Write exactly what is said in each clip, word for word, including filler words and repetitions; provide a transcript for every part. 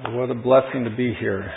What a blessing to be here.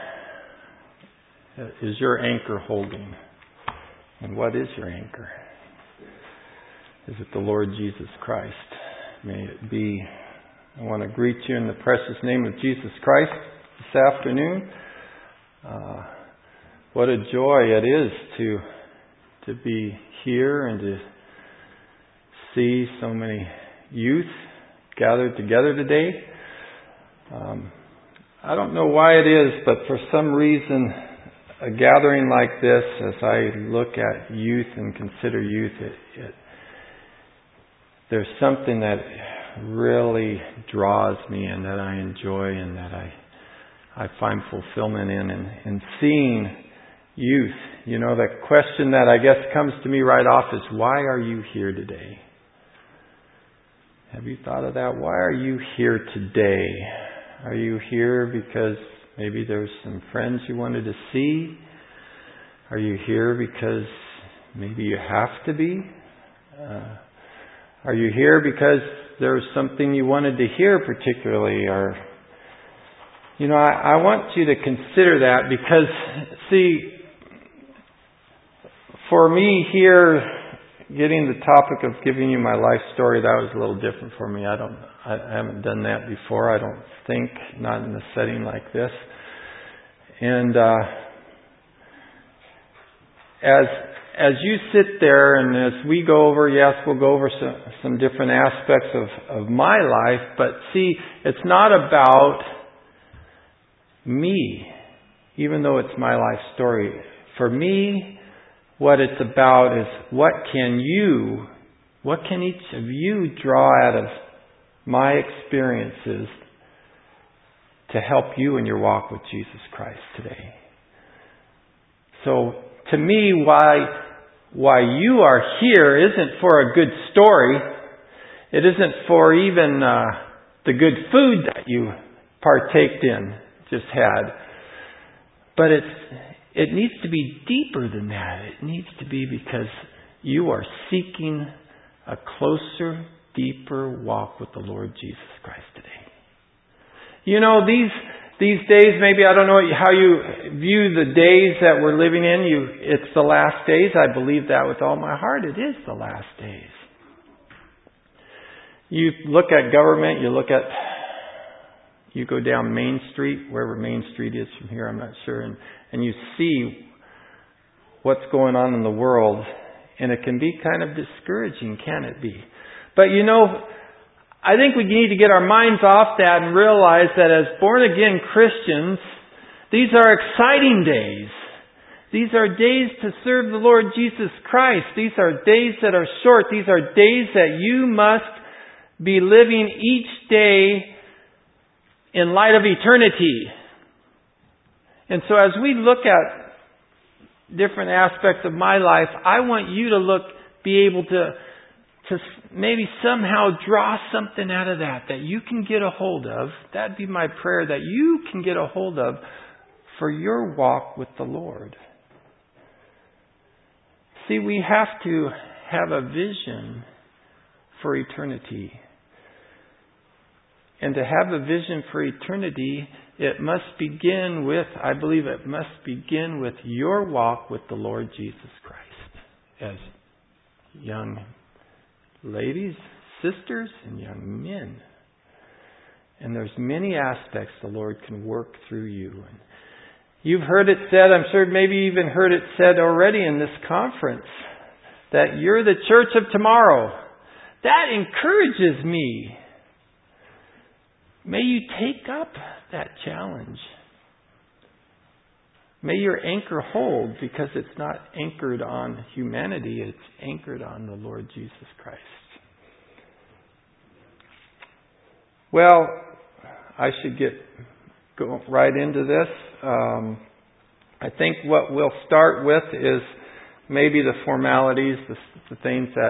Is your anchor holding? And what is your anchor? Is it the Lord Jesus Christ? May it be. I want to greet you in the precious name of Jesus Christ this afternoon. Uh, what a joy it is to to be here and to see so many youth gathered together today. Um, I don't know why it is, but for some reason, a gathering like this, as I look at youth and consider youth, it, it, there's something that really draws me and that I enjoy and that I I find fulfillment in, and, and seeing youth. You know, the question that I guess comes to me right off is, why are you here today? Have you thought of that? Why are you here today? Are you here because maybe there's some friends you wanted to see? Are you here because maybe you have to be? Uh, are you here because there's something you wanted to hear particularly? Or, you know, I, I want you to consider that because, see, for me here, getting the topic of giving you my life story, that was a little different for me. I don't, I, I haven't done that before. I don't think, not in a setting like this. And uh, as as you sit there, and as we go over, yes, we'll go over some, some different aspects of, of my life. But see, it's not about me, even though it's my life story. For me, what it's about is what can you, what can each of you draw out of my experiences to help you in your walk with Jesus Christ today. So to me, why why you are here isn't for a good story. It isn't for even uh, the good food that you partaked in, just had. But it's It needs to be deeper than that. It needs to be because you are seeking a closer, deeper walk with the Lord Jesus Christ today. You know, these these days, maybe I don't know how you view the days that we're living in. You, it's the last days. I believe that with all my heart. It is the last days. You look at government, you look at You go down Main Street, wherever Main Street is from here, I'm not sure, and, and you see what's going on in the world, and it can be kind of discouraging, can it be? But you know, I think we need to get our minds off that and realize that as born-again Christians, these are exciting days. These are days to serve the Lord Jesus Christ. These are days that are short. These are days that you must be living each day in light of eternity. And so as we look at different aspects of my life, I want you to look, be able to, to maybe somehow draw something out of that, that you can get a hold of. That'd be my prayer, that you can get a hold of for your walk with the Lord. See, we have to have a vision for eternity. And to have a vision for eternity, it must begin with, I believe it must begin with your walk with the Lord Jesus Christ. As young ladies, sisters, and young men. And there's many aspects the Lord can work through you. And you've heard it said, I'm sure maybe even heard it said already in this conference, that you're the church of tomorrow. That encourages me. May you take up that challenge. May your anchor hold, because it's not anchored on humanity, it's anchored on the Lord Jesus Christ. Well, I should get go right into this. Um, I think what we'll start with is maybe the formalities, the, the things that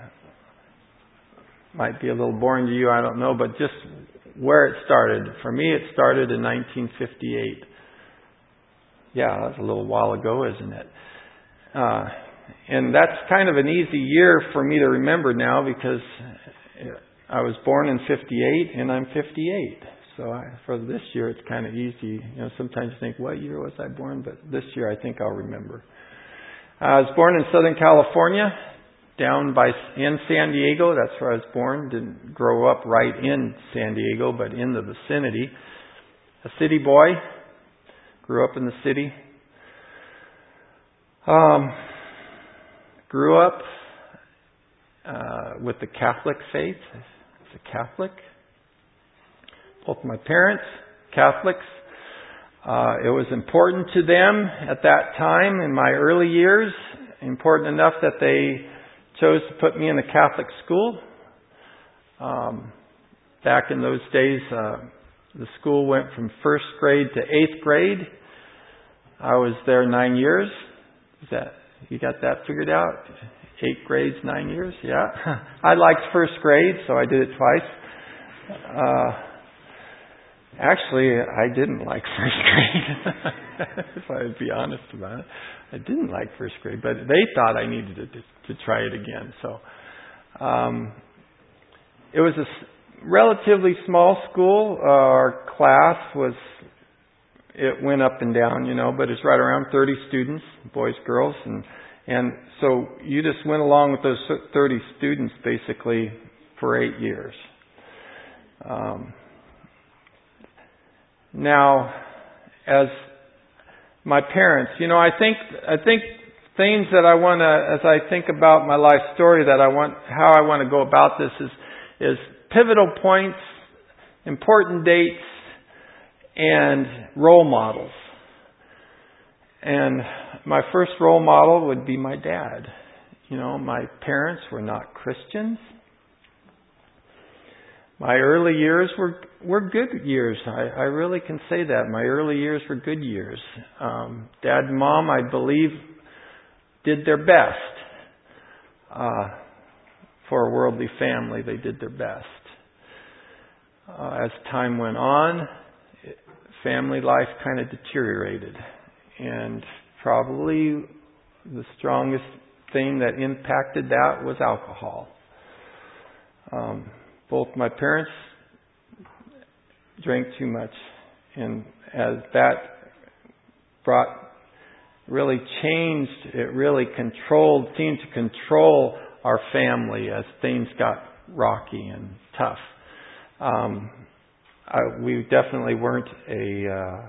might be a little boring to you, I don't know, but just where it started. For me, it started in nineteen fifty-eight. Yeah, that's a little while ago, isn't it? Uh, and that's kind of an easy year for me to remember now, because I was born in fifty-eight and I'm fifty-eight. So I, for this year, it's kind of easy. You know, sometimes you think, what year was I born? But this year, I think I'll remember. I was born in Southern California, down by in San Diego. That's where I was born. Didn't grow up right in San Diego, but in the vicinity. A city boy. Grew up in the city. Um, grew up uh, with the Catholic faith. As a Catholic. Both my parents, Catholics. Uh, it was important to them at that time in my early years. Important enough that they chose to put me in a Catholic school. Um, back in those days, uh, the school went from first grade to eighth grade. I was there nine years. Is that you got that figured out? Eight grades, nine years. Yeah, I liked first grade, so I did it twice. Uh, actually, I didn't like first grade. If I would be honest about it, I didn't like first grade, but they thought I needed to, to, to try it again. So um, it was a relatively small school. Uh, our class was, it went up and down, you know, but it's right around thirty students, boys, girls. And, and so you just went along with those thirty students basically for eight years. Um, now, as my parents, you know, I think, I think things that I want to, as I think about my life story, that I want, how I want to go about this is, is pivotal points, important dates, and role models. And my first role model would be my dad. You know, my parents were not Christians. My early years were were good years. I, I really can say that. My early years were good years. Um, Dad and Mom, I believe, did their best. Uh, for a worldly family, they did their best. Uh, as time went on, family life kind of deteriorated. And probably the strongest thing that impacted that was alcohol. Um, both my parents drank too much. And as that brought, really changed, it really controlled, seemed to control our family as things got rocky and tough. Um, I, we definitely weren't a,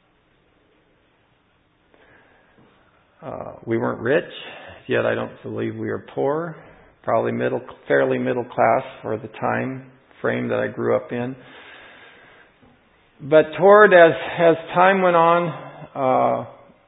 uh, uh, we weren't rich, yet I don't believe we were poor. Probably middle, fairly middle class for the time frame that I grew up in. But toward, as, as time went on, uh,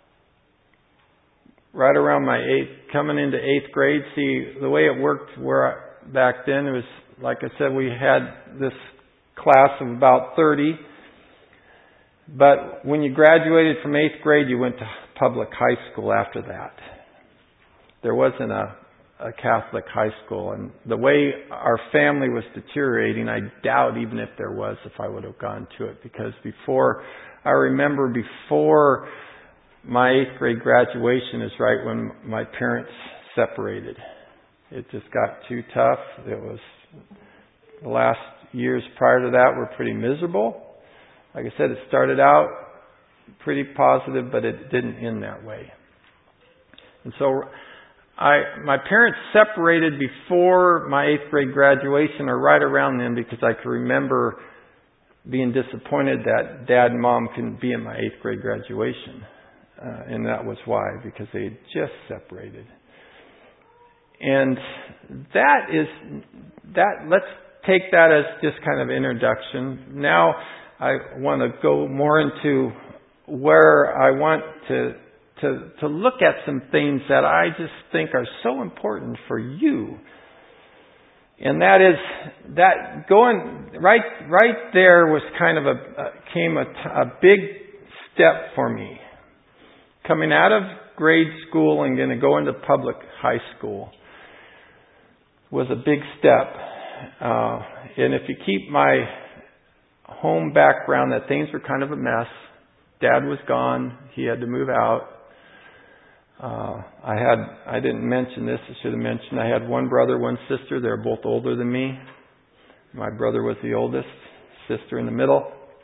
right around my eighth, coming into eighth grade, see, the way it worked where I, back then, it was, like I said, we had this class of about thirty. But when you graduated from eighth grade, you went to public high school after that. There wasn't a, a Catholic high school. And the way our family was deteriorating, I doubt even if there was, if I would have gone to it. Because before, I remember before my eighth grade graduation is right when my parents separated. It just got too tough. It was, the last years prior to that were pretty miserable. Like I said, it started out pretty positive, but it didn't end that way. And so I, my parents separated before my eighth grade graduation, or right around then, because I could remember being disappointed that Dad and Mom couldn't be in my eighth grade graduation. Uh, and that was why, because they had just separated. And that is, that, let's take that as just kind of introduction. Now I want to go more into where I want to, to, to look at some things that I just think are so important for you. And that is, that going, right, right there was kind of a, uh, came a, a big step for me. Coming out of grade school and going to go into public high school was a big step. Uh, and if you keep my home background, that things were kind of a mess. Dad was gone. He had to move out. Uh, I had, I didn't mention this. I should have mentioned I had one brother, one sister. They're both older than me. My brother was the oldest, sister in the middle.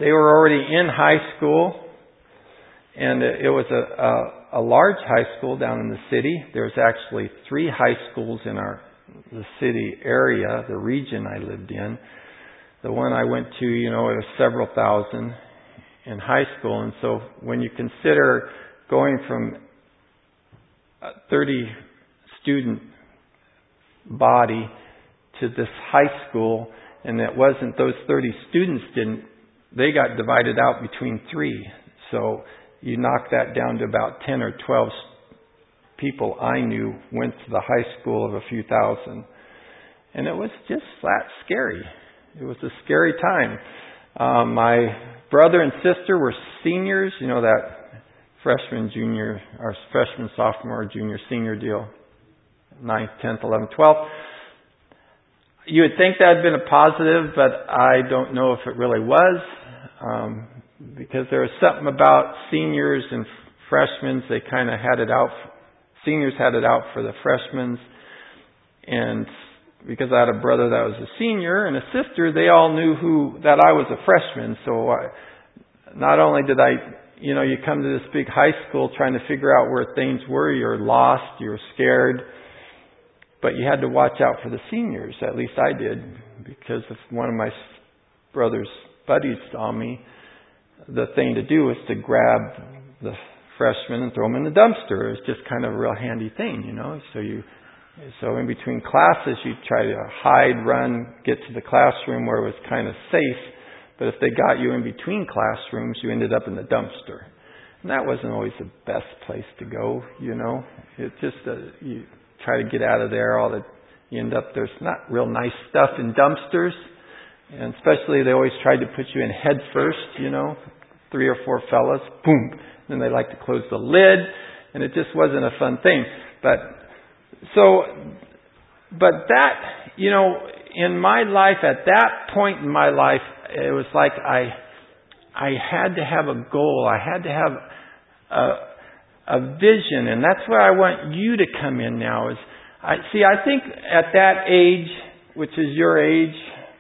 They were already in high school, and it was a, a, a large high school down in the city. There's actually three high schools in our the city area, the region I lived in. The one I went to, you know, it was several thousand in high school. And so when you consider going from a thirty student body to this high school, and it wasn't those thirty students didn't, they got divided out between three. So you knock that down to about ten or twelve people I knew went to the high school of a few thousand. And it was just flat scary. It was a scary time. Um, my brother and sister were seniors, you know, that freshman, junior, or freshman, sophomore, junior, senior deal. ninth, tenth, eleventh, twelfth. You would think that had been a positive, but I don't know if it really was. Um, because there was something about seniors and freshmen, they kind of had it out. Seniors had it out for the freshmen. And because I had a brother that was a senior and a sister, they all knew who that I was a freshman. So I, not only did I, you know, you come to this big high school trying to figure out where things were, you're lost, you're scared. But you had to watch out for the seniors. At least I did, because if one of my brother's buddies saw me, the thing to do was to grab the freshmen and throw them in the dumpster. It was just kind of a real handy thing, you know. So you, so in between classes, you try to hide, run, get to the classroom where it was kind of safe. But if they got you in between classrooms, you ended up in the dumpster, and that wasn't always the best place to go, you know. It just uh, you try to get out of there. All that you end up there's not real nice stuff in dumpsters. And especially they always tried to put you in head first, you know, three or four fellas, boom. Then they like to close the lid, and it just wasn't a fun thing. But so, but that, you know, in my life, at that point in my life, it was like I, I had to have a goal. I had to have a, a vision, and that's where I want you to come in now. Is I see. I think at that age, which is your age.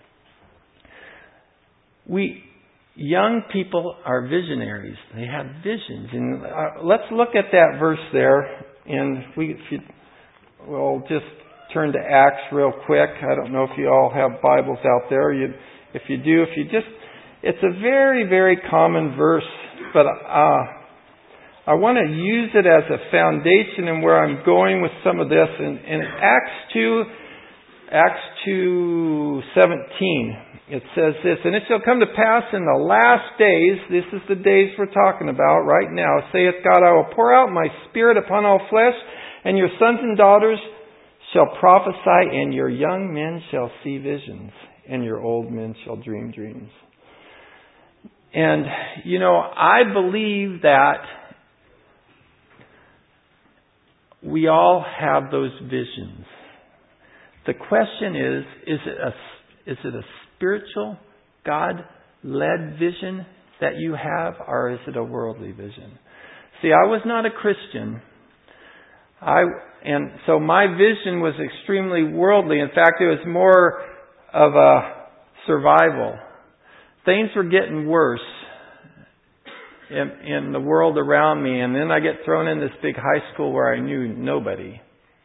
We, young people are visionaries. They have visions. And uh, let's look at that verse there. And if we, if you, we'll just turn to Acts real quick. I don't know if you all have Bibles out there. You, if you do, if you just, it's a very, very common verse. But uh, I want to use it as a foundation in where I'm going with some of this. And in Acts two, Acts two seventeen. It says this, and it shall come to pass in the last days, this is the days we're talking about right now, saith God, I will pour out my Spirit upon all flesh, and your sons and daughters shall prophesy, and your young men shall see visions, and your old men shall dream dreams. And, you know, I believe that we all have those visions. The question is, is it a, is it a spiritual, God-led vision that you have, or is it a worldly vision? See, I was not a Christian. I and so my vision was extremely worldly. In fact, it was more of a survival. Things were getting worse in, in the world around me, and then I get thrown in this big high school where I knew nobody.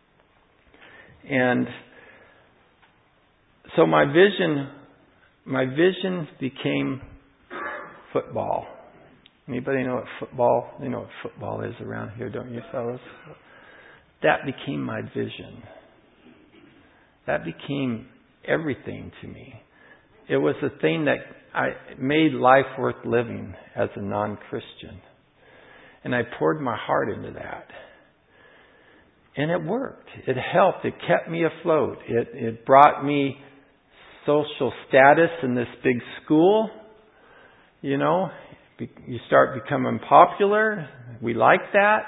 And so my vision My vision became football. Anybody know what football? You know what football is around here, don't you, fellas? That became my vision. That became everything to me. It was the thing that I made life worth living as a non-Christian. And I poured my heart into that. And it worked. It helped. It kept me afloat. It, it brought me social status in this big school. You know, you start becoming popular. We like that.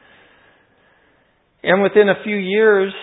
And within a few years,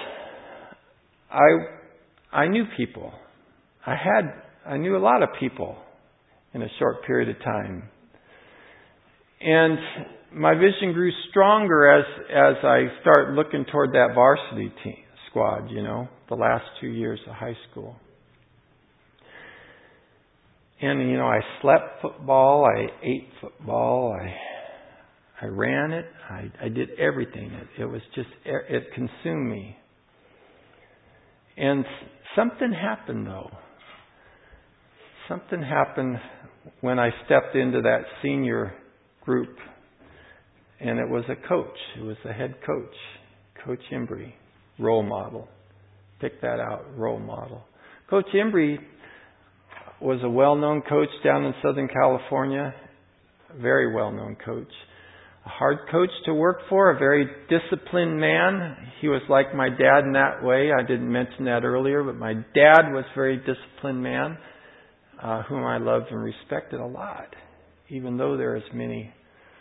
I I knew people. I had I knew a lot of people in a short period of time. And my vision grew stronger as as I start looking toward that varsity team squad, you know, the last two years of high school. And, you know, I slept football, I ate football, I I ran it, I, I did everything. It, it was just, it consumed me. And something happened though. Something happened when I stepped into that senior group. And it was a coach. It was a head coach, Coach Embry, role model. Pick that out, role model. Coach Embry was a well-known coach down in Southern California. A very well-known coach. A hard coach to work for, a very disciplined man. He was like my dad in that way. I didn't mention that earlier, but my dad was a very disciplined man, uh, whom I loved and respected a lot, even though there's many,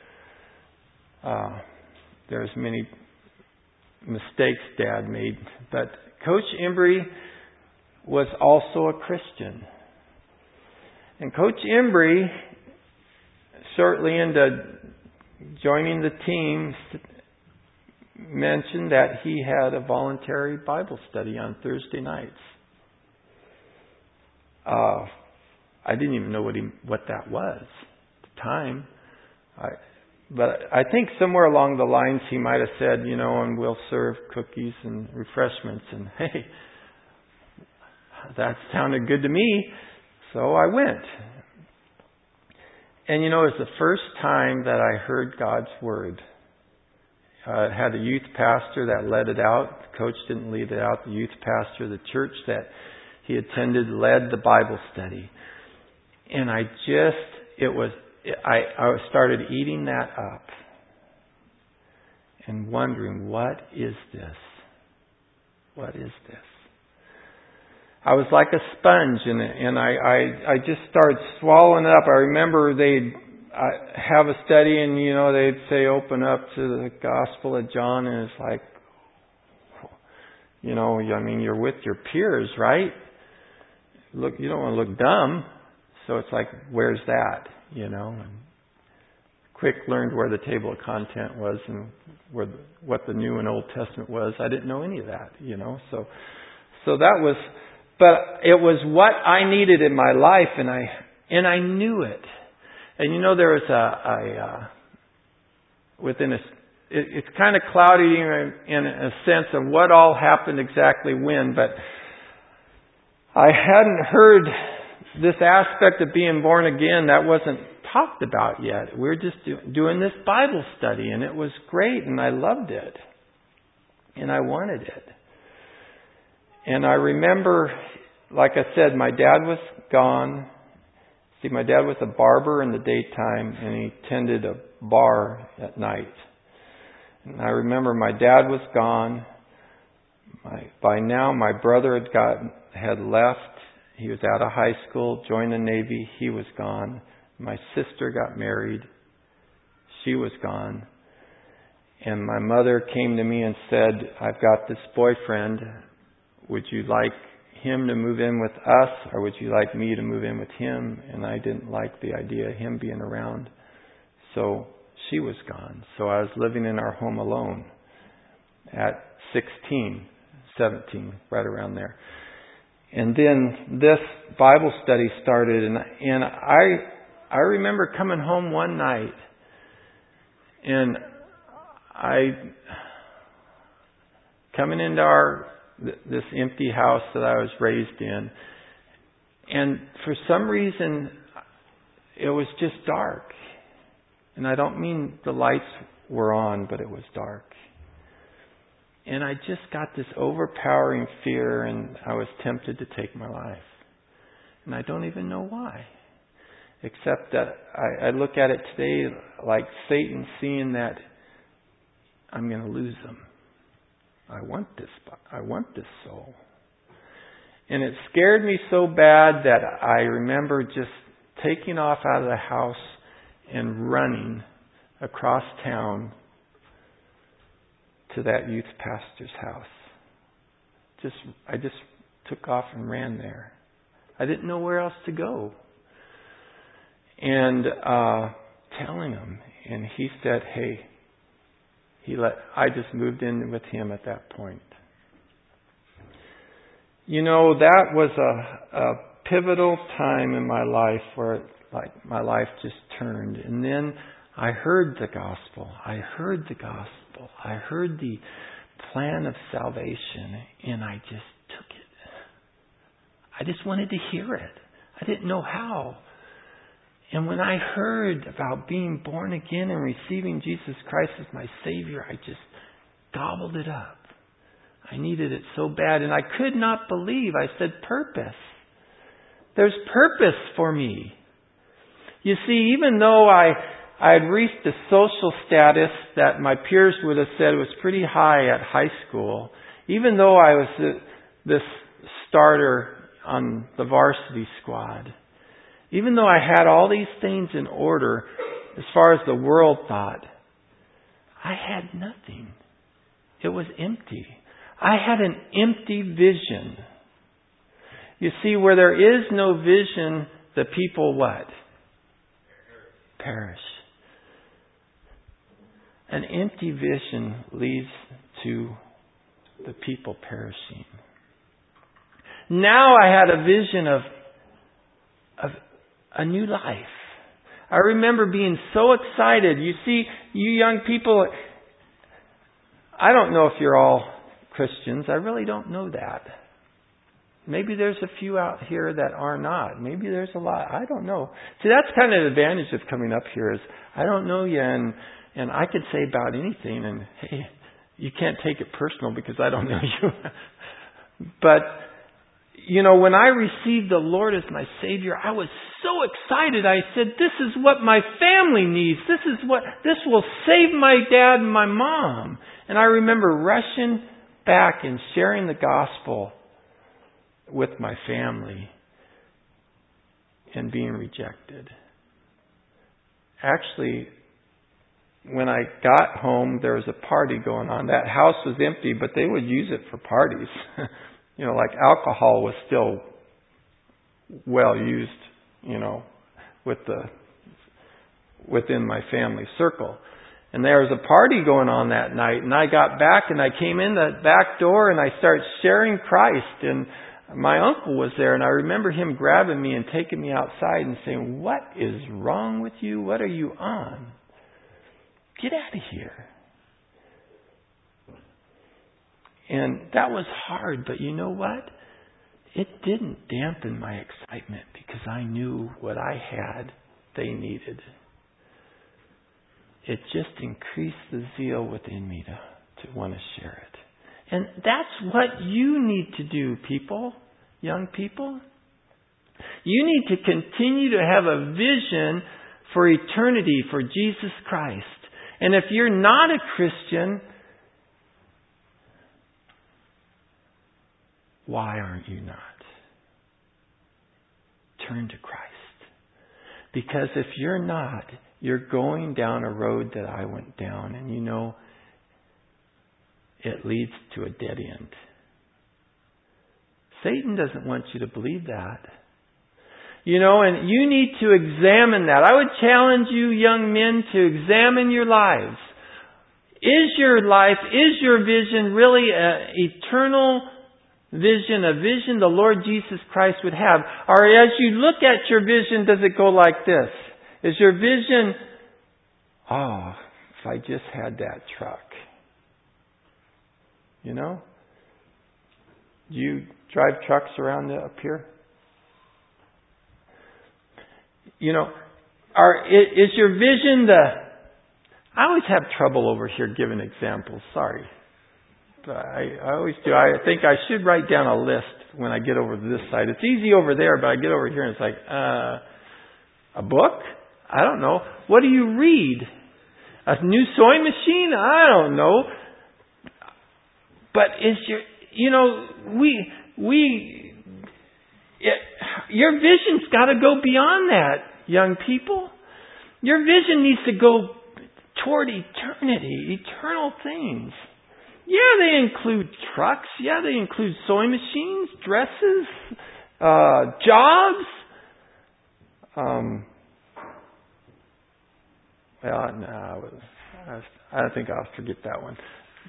uh, there's many mistakes Dad made. But Coach Embry was also a Christian. And Coach Embry, shortly into joining the team, mentioned that he had a voluntary Bible study on Thursday nights. Uh, I didn't even know what he what that was at the time. I, but I think somewhere along the lines he might have said, you know, and we'll serve cookies and refreshments. And hey, that sounded good to me. So I went. And you know, it was the first time that I heard God's Word. Uh, had a youth pastor that led it out. The coach didn't lead it out. The youth pastor of the church that he attended led the Bible study. And I just, it was, I, I started eating that up. And wondering, what is this? What is this? I was like a sponge, and and I, I, I just started swallowing it up. I remember they'd have a study, and you know they'd say, "Open up to the Gospel of John," and it's like, you know, I mean, you're with your peers, right? Look, you don't want to look dumb, so it's like, where's that? You know, and quick learned where the table of content was and where the, what the New and Old Testament was. I didn't know any of that, you know, so so that was. But it was what I needed in my life, and I and I knew it. And you know, there was a, a uh, within a, it, it's kind of cloudy in, in a sense of what all happened exactly when. But I hadn't heard this aspect of being born again. That wasn't talked about yet. We were just do, doing this Bible study, and it was great, and I loved it, and I wanted it. And I remember, like I said, my dad was gone. See, my dad was a barber in the daytime, and he tended a bar at night. And I remember my dad was gone. My, by now, my brother had gotten, had left. He was out of high school, joined the Navy. He was gone. My sister got married. She was gone. And my mother came to me and said, "I've got this boyfriend. Would you like him to move in with us, or would you like me to move in with him?" And I didn't like the idea of him being around. So she was gone. So I was living in our home alone at sixteen, seventeen, right around there. And then this Bible study started, and and I I remember coming home one night, and I coming into our this empty house that I was raised in. And for some reason, it was just dark. And I don't mean the lights were on, but it was dark. And I just got this overpowering fear, and I was tempted to take my life. And I don't even know why. Except that I, I look at it today like Satan seeing that I'm going to lose them. I want this, I want this soul. And it scared me so bad that I remember just taking off out of the house and running across town to that youth pastor's house. Just, I just took off and ran there. I didn't know where else to go. And uh, telling him, and he said, "Hey." He let. I just moved in with him at that point. You know, that was a, a pivotal time in my life where like my life just turned. And then I heard the gospel. I heard the gospel. I heard the plan of salvation, and I just took it. I just wanted to hear it. I didn't know how. And when I heard about being born again and receiving Jesus Christ as my Savior, I just gobbled it up. I needed it so bad, and I could not believe. I said, purpose. There's purpose for me. You see, even though I I had reached a social status that my peers would have said was pretty high at high school, even though I was this starter on the varsity squad, even though I had all these things in order as far as the world thought, I had nothing. It was empty. I had an empty vision. You see, where there is no vision, the people what? Perish. An empty vision leads to the people perishing. Now I had a vision of, of a new life. I remember being so excited. You see, you young people, I don't know if you're all Christians. I really don't know that. Maybe there's a few out here that are not. Maybe there's a lot. I don't know. See, that's kind of the advantage of coming up here is I don't know you, and and I could say about anything, and hey, you can't take it personal because I don't know you. But, you know, when I received the Lord as my Savior, I was so excited. I said, this is what my family needs. This is what, this will save my dad and my mom. And I remember rushing back and sharing the gospel with my family and being rejected. Actually, when I got home, there was a party going on. That house was empty, but they would use it for parties. You know, like alcohol was still well used, you know, with the within my family circle. And there was a party going on that night, and I got back and I came in the back door and I started sharing Christ, and my uncle was there, and I remember him grabbing me and taking me outside and saying, "What is wrong with you? What are you on? Get out of here." And that was hard, but you know what? It didn't dampen my excitement because I knew what I had, they needed. It just increased the zeal within me to, to want to share it. And that's what you need to do, people, young people. You need to continue to have a vision for eternity, for Jesus Christ. And if you're not a Christian, why aren't you not? Turn to Christ. Because if you're not, you're going down a road that I went down, and you know, it leads to a dead end. Satan doesn't want you to believe that. You know, and you need to examine that. I would challenge you, young men, to examine your lives. Is your life, is your vision really an eternal vision, a vision the Lord Jesus Christ would have? Or as you look at your vision, does it go like this? Is your vision, oh, if I just had that truck? You know? Do you drive trucks around up here? You know, are, is your vision the... I always have trouble over here giving examples. Sorry. But I, I always do. I think I should write down a list when I get over to this side. It's easy over there, but I get over here and it's like, uh, a book? I don't know. What do you read? A new sewing machine? I don't know. But is your, you know, we, we, it, your vision's got to go beyond that, young people. Your vision needs to go toward eternity, eternal things. Yeah, they include trucks. Yeah, they include sewing machines, dresses, uh, jobs. Um, well, no, I don't think I'll forget that one.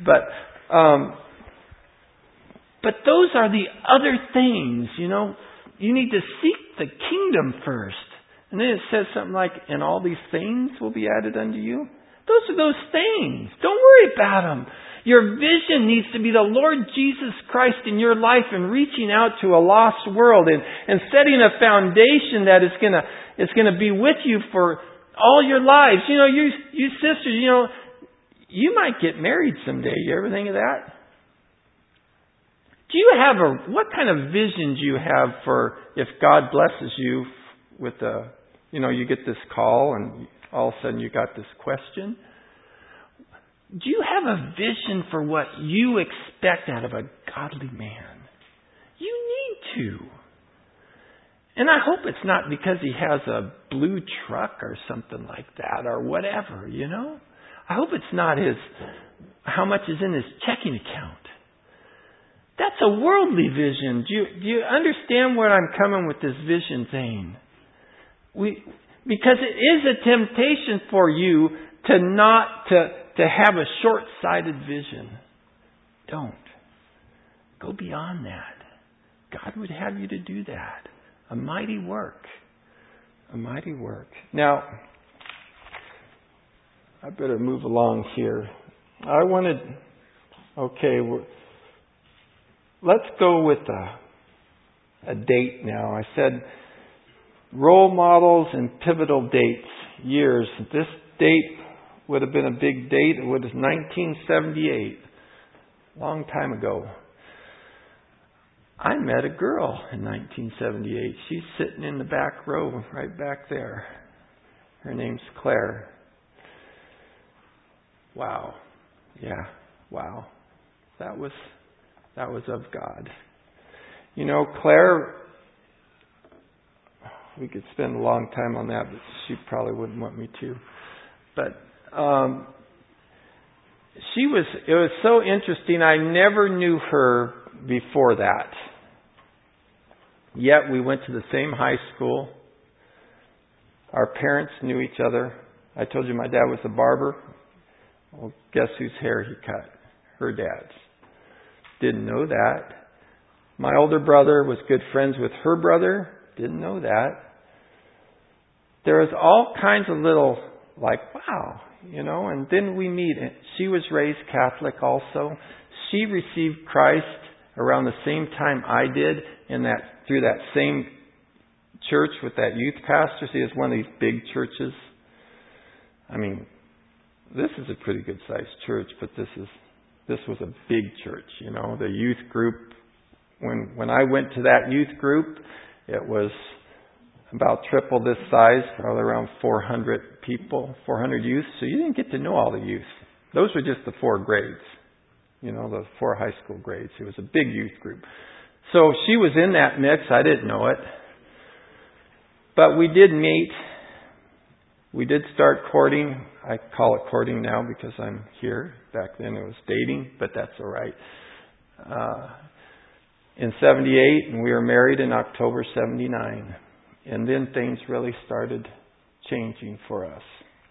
But, um, but those are the other things, you know. you need to seek the kingdom first. And then it says something like, and all these things will be added unto you. Those are those things. Don't worry about them. Your vision needs to be the Lord Jesus Christ in your life and reaching out to a lost world and, and setting a foundation that is going to is going to be with you for all your lives. You know, you, you sisters, you know, you might get married someday. You ever think of that? Do you have a, what kind of vision do you have for if God blesses you with a, you know, you get this call and all of a sudden you got this question? Do you have a vision for what you expect out of a godly man? You need to. And I hope it's not because he has a blue truck or something like that or whatever, you know? I hope it's not his, how much is in his checking account. That's a worldly vision. Do you, do you understand where I'm coming with this vision thing? We, because it is a temptation for you to not, to, to have a short-sighted vision. Don't. Go beyond that. God would have you to do that. A mighty work. A mighty work. Now, I better move along here. I wanted, okay, let's go with a, a date now. I said role models and pivotal dates, years. This date would have been a big date. It was nineteen seventy-eight, a long time ago. I met a girl in nineteen seventy-eight. She's sitting in the back row, right back there. Her name's Claire. Wow. Yeah, wow. That was that was of God. You know, Claire, we could spend a long time on that, but she probably wouldn't want me to. But um, she was, it was so interesting. I never knew her before that. Yet we went to the same high school. Our parents knew each other. I told you my dad was a barber. Well, guess whose hair he cut? Her dad's. Didn't know that. My older brother was good friends with her brother. Didn't know that. There was all kinds of little, like, wow, you know, and then we meet. She was raised Catholic also. She received Christ around the same time I did in that, through that same church with that youth pastor. See, it's one of these big churches. I mean, this is a pretty good sized church, but this is, this was a big church, you know. The youth group, when, when I went to that youth group, it was about triple this size, probably around four hundred people, four hundred youth. So you didn't get to know all the youth. Those were just the four grades, you know, the four high school grades. It was a big youth group. So she was in that mix. I didn't know it. But we did meet. We did start courting. I call it courting now because I'm here. Back then it was dating, but that's all right. Uh, in seventy-eight, and we were married in October seventy-nine. And then things really started changing for us.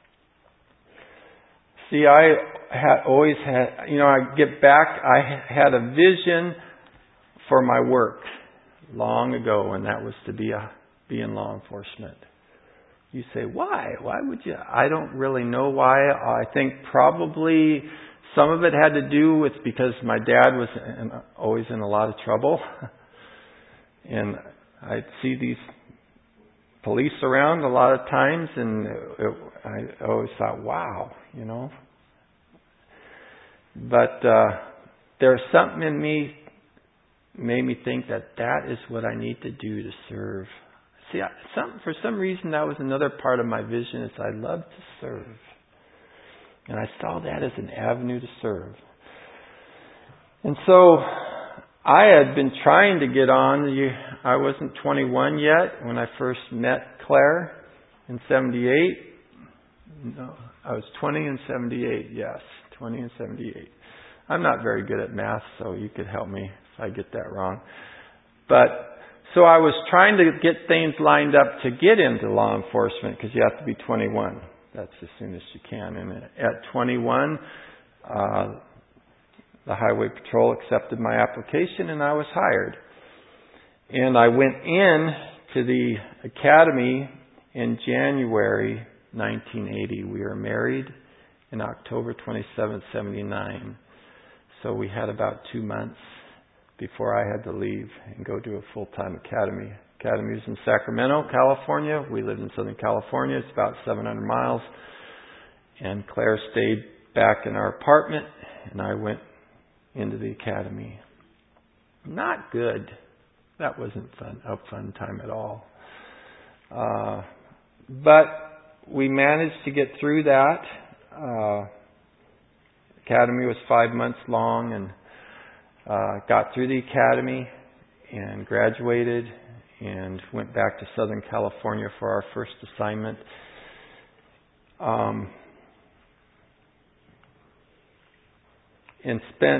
See, I had always had, you know, I get back, I had a vision for my work long ago, and that was to be a be in law enforcement. You say, why? Why would you? I don't really know why. I think probably some of it had to do with because my dad was in, always in a lot of trouble. And I'd see these police around a lot of times, and it, I always thought, wow, you know. But uh, there's something in me made me think that that is what I need to do to serve. See, I, some, for some reason, that was another part of my vision, is I love to serve. And I saw that as an avenue to serve. And so I had been trying to get on. You, I wasn't twenty-one yet when I first met Claire in seventy-eight. No, I was twenty and seventy-eight, yes. twenty and seventy-eight. I'm not very good at math, so you could help me if I get that wrong. But so I was trying to get things lined up to get into law enforcement because you have to be twenty-one. That's as soon as you can. And at twenty-one, uh, the Highway Patrol accepted my application and I was hired. And I went in to the academy in January nineteen eighty. We were married in October twenty-seventh, seventy-nine. So we had about two months before I had to leave and go to a full-time academy. Academy was in Sacramento, California. We lived in Southern California. It's about seven hundred miles. And Claire stayed back in our apartment, and I went into the academy. Not good. That wasn't fun, a fun time at all. Uh, but we managed to get through that. Uh, academy was five months long, and uh, got through the academy and graduated and went back to Southern California for our first assignment. Um, and spent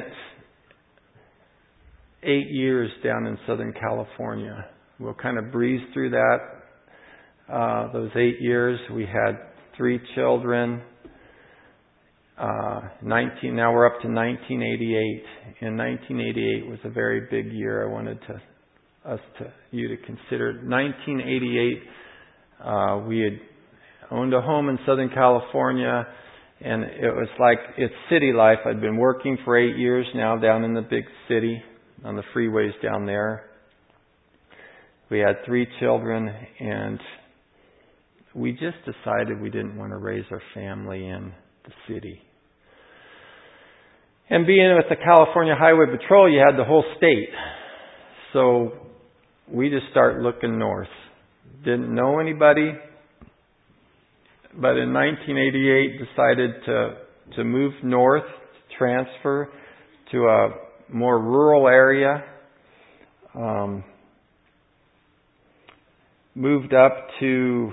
eight years down in Southern California. We'll kind of breeze through that. Uh, those eight years, we had three children. Uh, nineteen. Now we're up to nineteen eighty-eight. And nineteen eighty-eight was a very big year. I wanted to us to you to consider. nineteen eighty-eight, uh, we had owned a home in Southern California, and it was like it's city life. I'd been working for eight years now down in the big city on the freeways down there. We had three children, and we just decided we didn't want to raise our family in the city. And being with the California Highway Patrol, you had the whole state. So we just started looking north. Didn't know anybody, but in nineteen eighty-eight decided to to move north, transfer to a more rural area. Um, moved up to,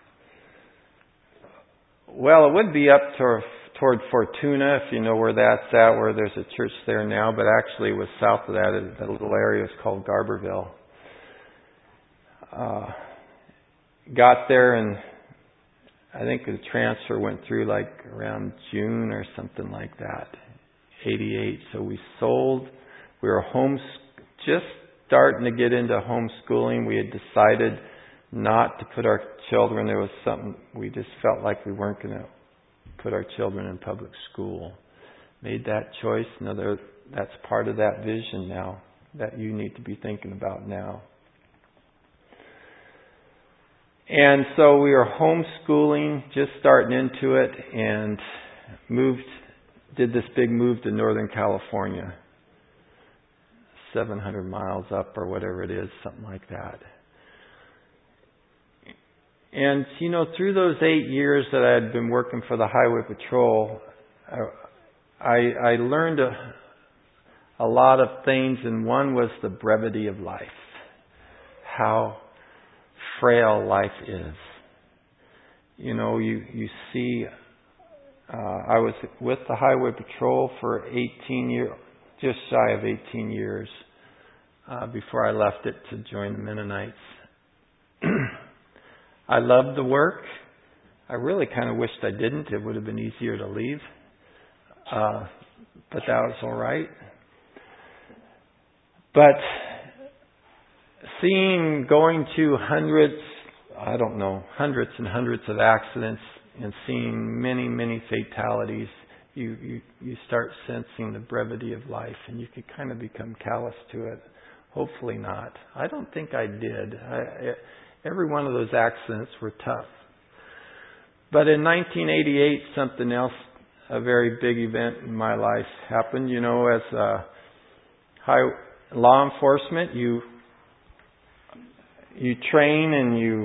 well, it would be up to, toward Fortuna, if you know where that's at, where there's a church there now, but actually it was south of that. That little area is called Garberville. Uh, got there, and I think the transfer went through like around June or something like that, eighty-eight. So we sold. We were home, just starting to get into homeschooling. We had decided not to put our children. There was something, we just felt like we weren't going to put our children in public school. Made that choice. Another, that's part of that vision now that you need to be thinking about now. And so we were homeschooling, just starting into it, and moved, did this big move to Northern California. seven hundred miles up or whatever it is, something like that. And, you know, through those eight years that I had been working for the Highway Patrol, I, I learned a, a lot of things, and one was the brevity of life. How frail life is. You know, you, you see, uh, I was with the Highway Patrol for eighteen years, just shy of eighteen years, uh, before I left it to join the Mennonites. I loved the work. I really kind of wished I didn't. It would have been easier to leave. Uh, but that was all right. But seeing, going to hundreds, I don't know, hundreds and hundreds of accidents and seeing many, many fatalities, you, you, you start sensing the brevity of life, and you could kind of become callous to it. Hopefully not. I don't think I did. I, I, every one of those accidents were tough. But in nineteen eighty-eight, something else, a very big event in my life happened. You know, as a high law enforcement, you you train and you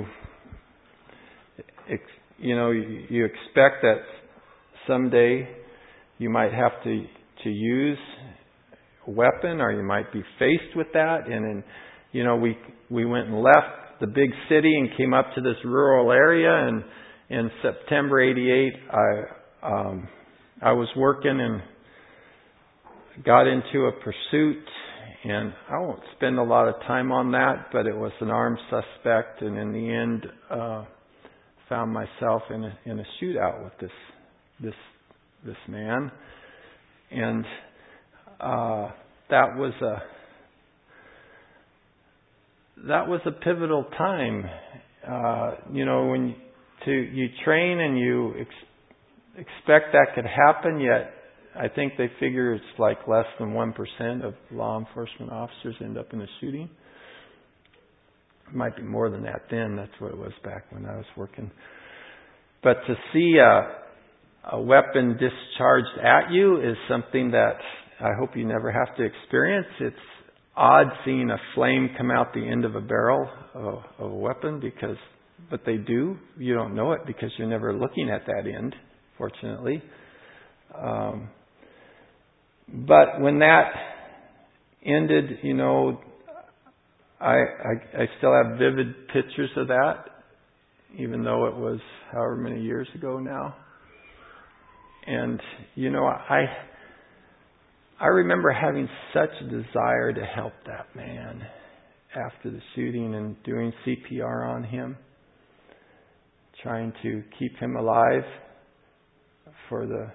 you know you, you expect that someday you might have to to use a weapon, or you might be faced with that. And then, you know, we we went and left the big city and came up to this rural area. And in September eighty-eight, I um, I was working and got into a pursuit. And I won't spend a lot of time on that, but it was an armed suspect, and in the end, uh, found myself in a, in a shootout with this this this man, and uh, that was a that was a pivotal time. Uh, you know, when to you train and you ex- expect that could happen, yet I think they figure it's like less than one percent of law enforcement officers end up in a shooting. It might be more than that then. That's what it was back when I was working. But to see a, a weapon discharged at you is something that I hope you never have to experience. It's odd seeing a flame come out the end of a barrel of, of a weapon, because, but they do. You don't know it because you're never looking at that end, fortunately. Um, but when that ended, you know, I, I I still have vivid pictures of that, even though it was however many years ago now. And you know, I I remember having such a desire to help that man after the shooting and doing C P R on him, trying to keep him alive for the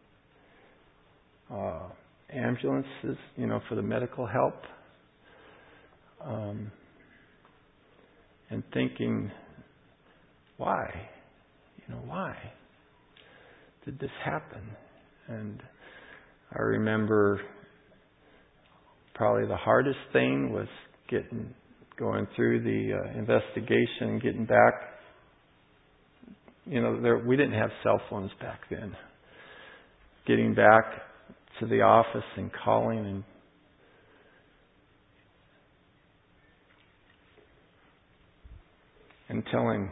uh, ambulances, you know, for the medical help. Um, and thinking, why? You know, why did this happen? And I remember probably the hardest thing was getting, going through the uh, investigation, getting back. You know, there, we didn't have cell phones back then. Getting back to the office and calling and and telling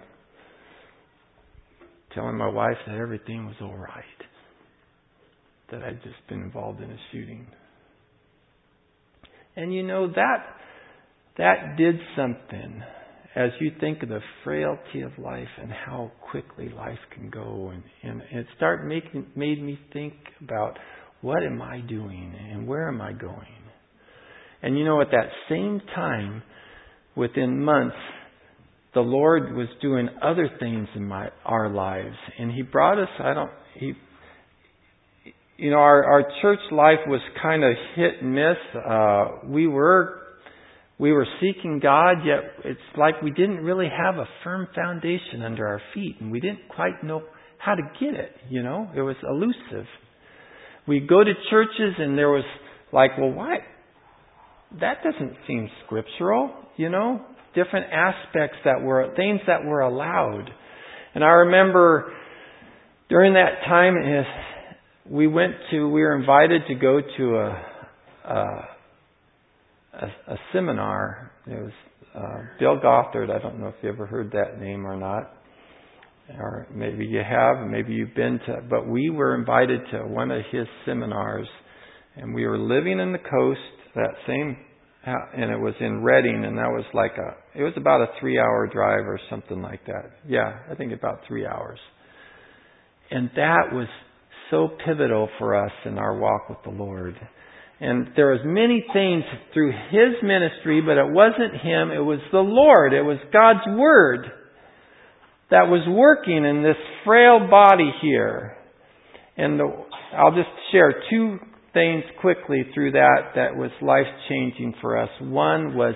telling my wife that everything was all right, that I'd just been involved in a shooting. And you know, that that did something as you think of the frailty of life and how quickly life can go, and, and it started making made me think about, what am I doing and where am I going? And you know, at that same time, within months, the Lord was doing other things in my our lives, and He brought us. I don't. He, you know, our our church life was kind of hit and miss. Uh, we were we were seeking God, yet it's like we didn't really have a firm foundation under our feet, and we didn't quite know how to get it. You know, it was elusive. We'd go to churches, and there was like, well, why? That doesn't seem scriptural, you know. Different aspects that were, things that were allowed. And I remember during that time, we went to, we were invited to go to a, a, a, a seminar. It was uh, Bill Gothard. I don't know if you ever heard that name or not. Or maybe you have, maybe you've been to, but we were invited to one of his seminars, and we were living in the coast, that same, and it was in Redding, and that was like a, it was about a three hour drive or something like that. Yeah, I think about three hours. And that was so pivotal for us in our walk with the Lord. And there was many things through His ministry, but it wasn't Him, it was the Lord. It was God's Word that was working in this frail body here. And the, I'll just share two things quickly through that that was life-changing for us. One was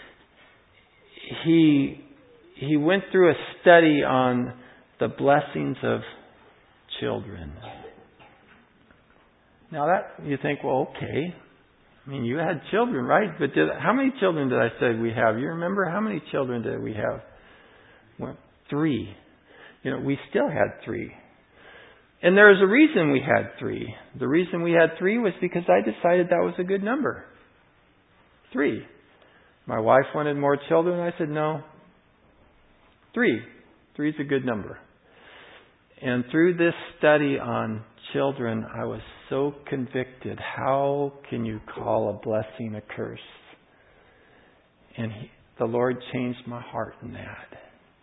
he he went through a study on the blessings of children. Now that, you think, well, okay. I mean, you had children, right? But did, how many children did I say we have? You remember how many children did we have? Well, three. You know, we still had three. And there's a reason we had three. The reason we had three was because I decided that was a good number. Three. My wife wanted more children. I said, no. Three. Three's a good number. And through this study on children, I was so convicted. How can you call a blessing a curse? And he, the Lord changed my heart in that.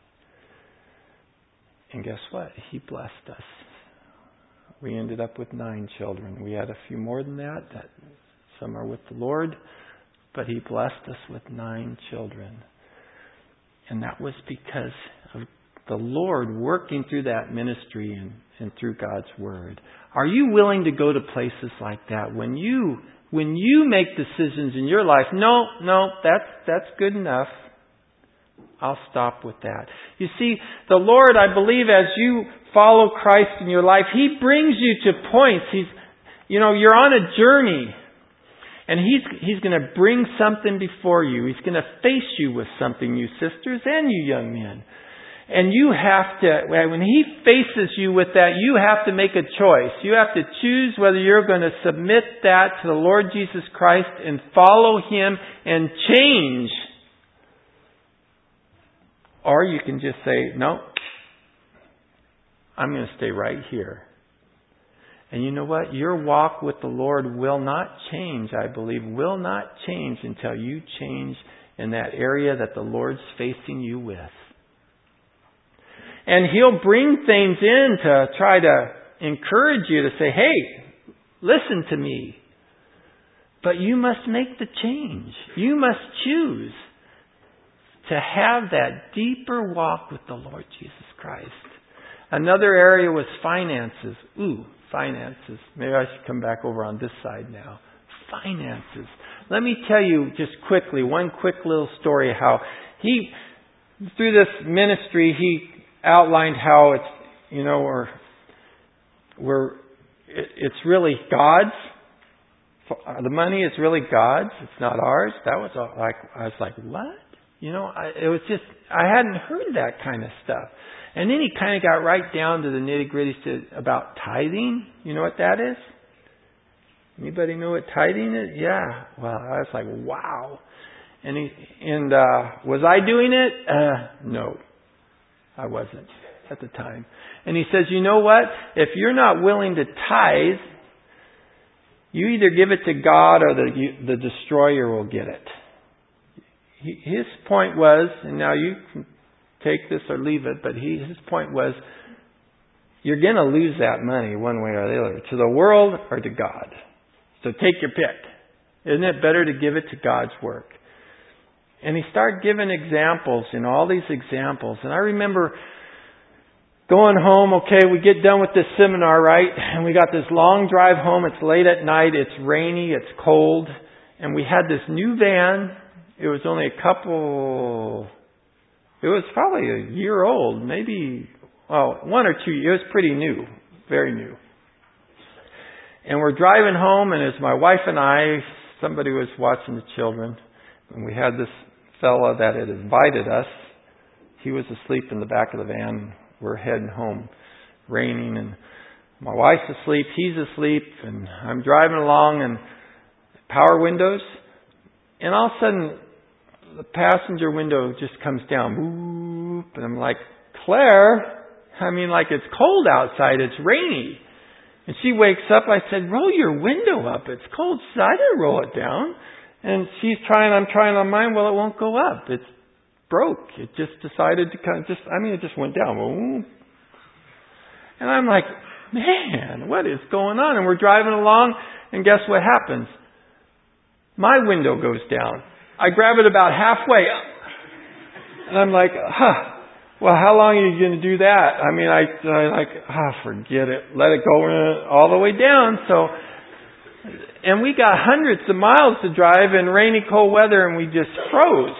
And guess what? He blessed us. We ended up with nine children. We had a few more than that. that some are with the Lord. But He blessed us with nine children. And that was because of the Lord working through that ministry and, and through God's Word. Are you willing to go to places like that? When you when you make decisions in your life, no, no, that's that's good enough. I'll stop with that. You see, the Lord, I believe, as you follow Christ in your life, He brings you to points. He's, you know, you're on a journey. And He's, He's going to bring something before you. He's going to face you with something, you sisters and you young men. And you have to, when He faces you with that, you have to make a choice. You have to choose whether you're going to submit that to the Lord Jesus Christ and follow Him and change. Or you can just say, no, I'm going to stay right here. And you know what? Your walk with the Lord will not change, I believe, will not change until you change in that area that the Lord's facing you with. And He'll bring things in to try to encourage you to say, hey, listen to me. But you must make the change. You must choose to have that deeper walk with the Lord Jesus Christ. Another area was finances. Ooh, finances. Maybe I should come back over on this side now. Finances. Let me tell you just quickly, one quick little story how he, through this ministry, he outlined how it's, you know, we're, we're, it, it's really God's. The money is really God's. It's not ours. That was all, like, I was like, what? You know, I, it was just, I hadn't heard that kind of stuff. And then he kind of got right down to the nitty gritty about tithing. You know what that is? Anybody know what tithing is? Yeah. Well, I was like, wow. And he, and, uh, was I doing it? Uh, no, I wasn't at the time. And he says, you know what? If you're not willing to tithe, you either give it to God or the, you, the destroyer will get it. He, his point was, and now you can take this or leave it, but he, his point was, you're going to lose that money one way or the other, to the world or to God. So take your pick. Isn't it better to give it to God's work? And he started giving examples, you know, all these examples. And I remember going home, okay, we get done with this seminar, right? And we got this long drive home. It's late at night. It's rainy. It's cold. And we had this new van. It was only a couple, it was probably a year old, maybe, well, one or two. It was pretty new, very new. And we're driving home, and as my wife and I, somebody was watching the children, and we had this fella that had invited us. He was asleep in the back of the van. We're heading home, raining, and my wife's asleep, he's asleep, and I'm driving along, and power windows, and all of a sudden, the passenger window just comes down, whoop, and I'm like, Claire, I mean, like it's cold outside, it's rainy. And she wakes up, I said, roll your window up, it's cold. She said, I didn't roll it down. And she's trying, I'm trying on mine, well, it won't go up. It's broke. It just decided to kind of just, I mean, it just went down. Whoop. And I'm like, man, what is going on? And we're driving along, and guess what happens? My window goes down. I grab it about halfway up. And I'm like, huh. Well, how long are you going to do that? I mean, I, I like, ah, oh, forget it. Let it go all the way down. So, and we got hundreds of miles to drive in rainy, cold weather, and we just froze.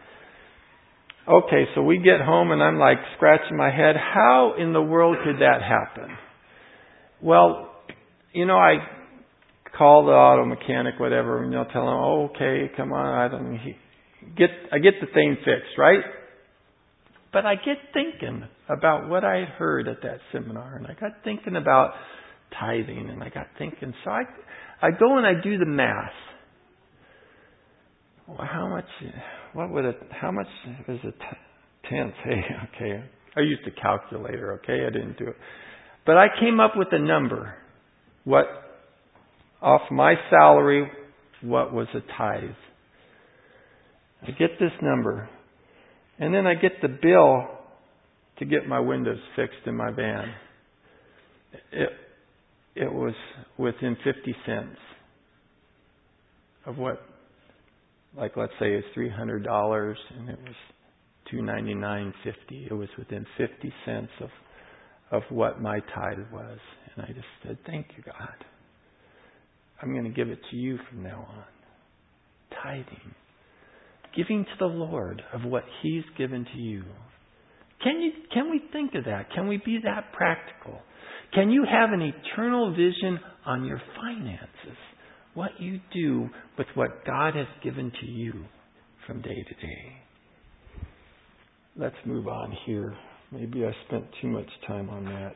Okay, so we get home, and I'm like scratching my head. How in the world could that happen? Well, you know, I call the auto mechanic, whatever, and they'll tell him, oh, okay, come on, I don't he, get, I get the thing fixed, right? But I get thinking about what I had heard at that seminar, and I got thinking about tithing, and I got thinking, so I, I go and I do the math. Well, how much, what would it, how much is a t- tenth? Hey, okay, I used a calculator, okay, I didn't do it. But I came up with a number. What, off my salary, what was a tithe? I get this number. And then I get the bill to get my windows fixed in my van. It, it was within fifty cents of what, like let's say it's three hundred dollars and it was two ninety-nine fifty. It was within fifty cents of of what my tithe was. And I just said, thank you, God. I'm going to give it to you from now on. Tithing. giving to the Lord of what He's given to you. Can you, can we think of that? Can we be that practical? Can you have an eternal vision on your finances? What you do with what God has given to you from day to day. Let's move on here. Maybe I spent too much time on that.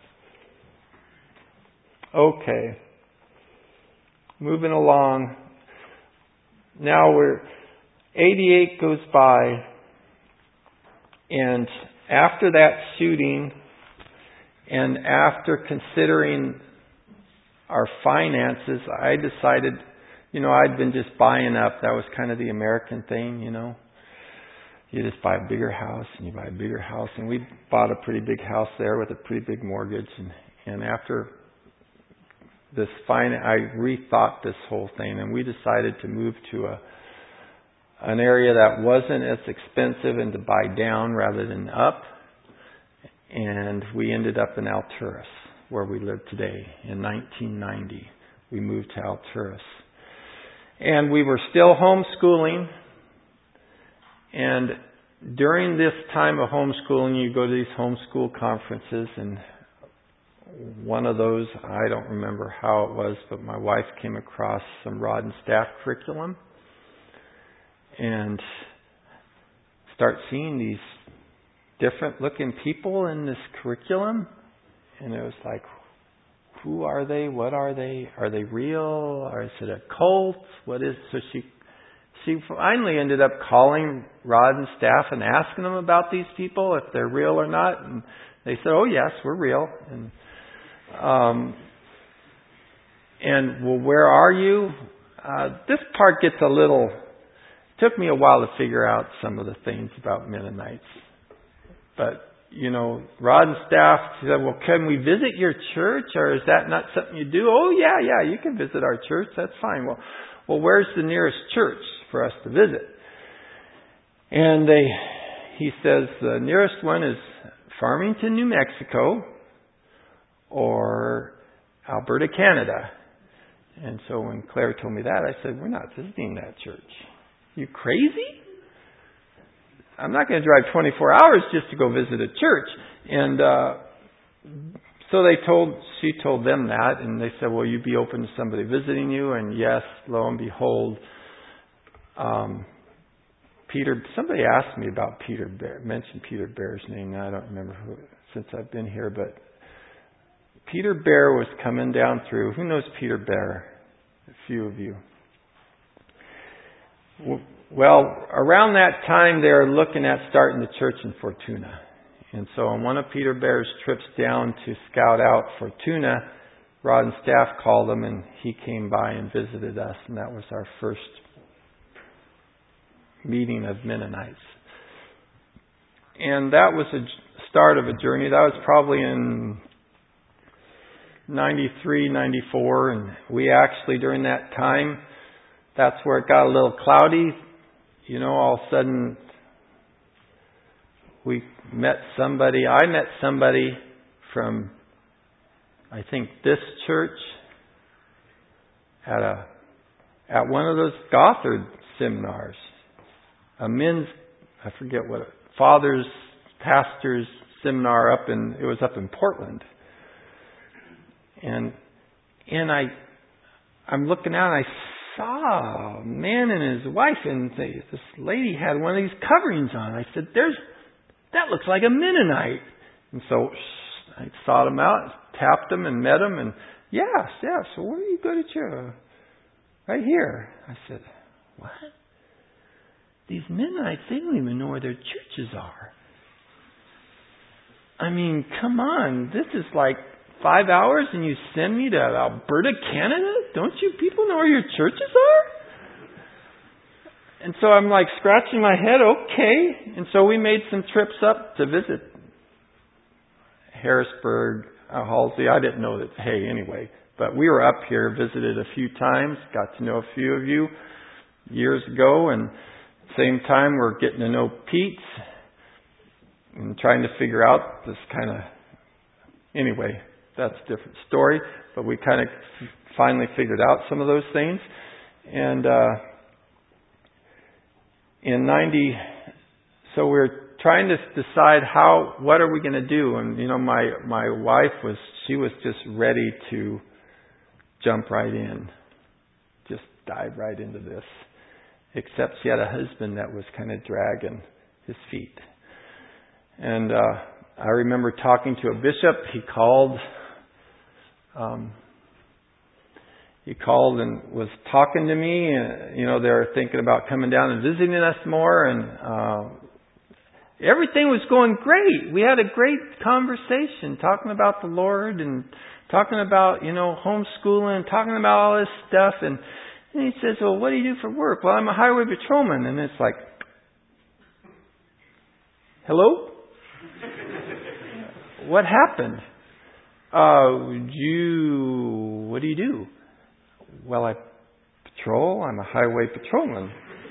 Okay. Moving along. Now we're, eighty-eight goes by, and after that shooting, and after considering our finances, I decided, you know, I'd been just buying up. That was kind of the American thing, you know. You just buy a bigger house, and you buy a bigger house. And we bought a pretty big house there with a pretty big mortgage. And, and after this fine, I rethought this whole thing, and we decided to move to a an area that wasn't as expensive and to buy down rather than up. And we ended up in Alturas, where we live today. In nineteen ninety, we moved to Alturas. And we were still homeschooling. And during this time of homeschooling, you go to these homeschool conferences, and one of those, I don't remember how it was, but my wife came across some Rod and Staff curriculum and start seeing these different looking people in this curriculum. And it was like, who are they? What are they? Are they real? Or is it a cult? What is, so she, she finally ended up calling Rod and Staff and asking them about these people, if they're real or not. And they said, oh yes, we're real. And, um, and well, where are you? Uh, this part gets a little, took me a while to figure out some of the things about Mennonites. But, you know, Rod and Staff said, well, can we visit your church, or is that not something you do? Oh, yeah, yeah, you can visit our church. That's fine. Well, well, where's the nearest church for us to visit? And they, he says, the nearest one is Farmington, New Mexico, or Alberta, Canada. And so when Claire told me that, I said, we're not visiting that church. You crazy? I'm not going to drive twenty-four hours just to go visit a church. And uh, so they told, she told them that, and they said, well, you be open to somebody visiting you? And yes, lo and behold, um, Peter, somebody asked me about Peter Bear, mentioned Peter Bear's name. Now I don't remember who, since I've been here, but Peter Bear was coming down through. Who knows Peter Bear? A few of you. Well, around that time, they were looking at starting the church in Fortuna. And so on one of Peter Bear's trips down to scout out Fortuna, Rod and Staff called him, and he came by and visited us. And that was our first meeting of Mennonites. And that was a start of a journey. That was probably in ninety-three, ninety-four. And we actually, during that time, that's where it got a little cloudy. You know, all of a sudden, we met somebody. I met somebody from, I think, this church at a at one of those Gothard seminars. A men's, I forget what, fathers, pastors seminar up in, it was up in Portland. And and I, I'm looking out and I saw a man and his wife, and they, this lady had one of these coverings on. I said, "There's that looks like a Mennonite." And so I sought him out, tapped him, and met him. And yes, yes. So where do you go to church? Right here. I said, "What? These Mennonites? They don't even know where their churches are." I mean, come on. This is like five hours and you send me to Alberta, Canada? Don't you people know where your churches are? And so I'm like scratching my head, okay. And so we made some trips up to visit Harrisburg, uh, Halsey. I didn't know that, hey, anyway. But we were up here, visited a few times, got to know a few of you years ago. And at the same time, we're getting to know Pete and trying to figure out this kind of, anyway, that's a different story. But we kind of finally figured out some of those things. And uh, in ninety, so we're trying to decide how, what are we going to do? And, you know, my, my wife was, she was just ready to jump right in. Just dive right into this. Except she had a husband that was kind of dragging his feet. And uh, I remember talking to a bishop. He called, um, he called and was talking to me. And, you know, they were thinking about coming down and visiting us more. And uh, everything was going great. We had a great conversation talking about the Lord and talking about, you know, homeschooling, talking about all this stuff. And, and he says, well, what do you do for work? Well, I'm a highway patrolman. And it's like, hello? What happened? Uh, you, what do you do? Well, I patrol. I'm a highway patrolman.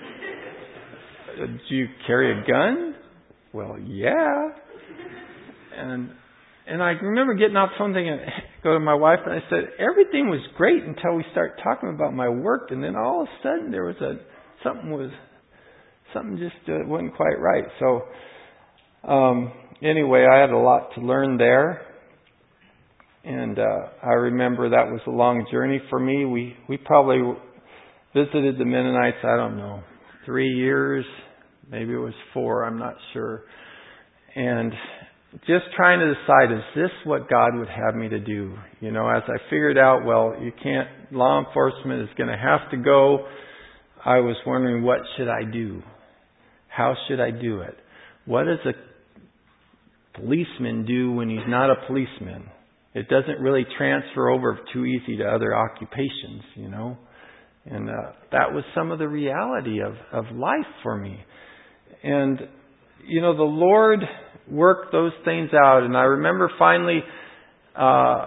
Do you carry a gun? Well, yeah. And and I remember getting off the phone thinking, go to my wife and I said, everything was great until we started talking about my work, and then all of a sudden there was a something was something just uh, wasn't quite right. So um, anyway, I had a lot to learn there, and uh, I remember that was a long journey for me. We we probably visited the Mennonites. I don't know, three years. Maybe it was four, I'm not sure. And just trying to decide, is this what God would have me to do? You know, as I figured out, well, you can't, law enforcement is going to have to go. I was wondering, what should I do? How should I do it? What does a policeman do when he's not a policeman? It doesn't really transfer over too easy to other occupations, you know. And uh, that was some of the reality of, of life for me. And, you know, the Lord worked those things out. And I remember finally, uh,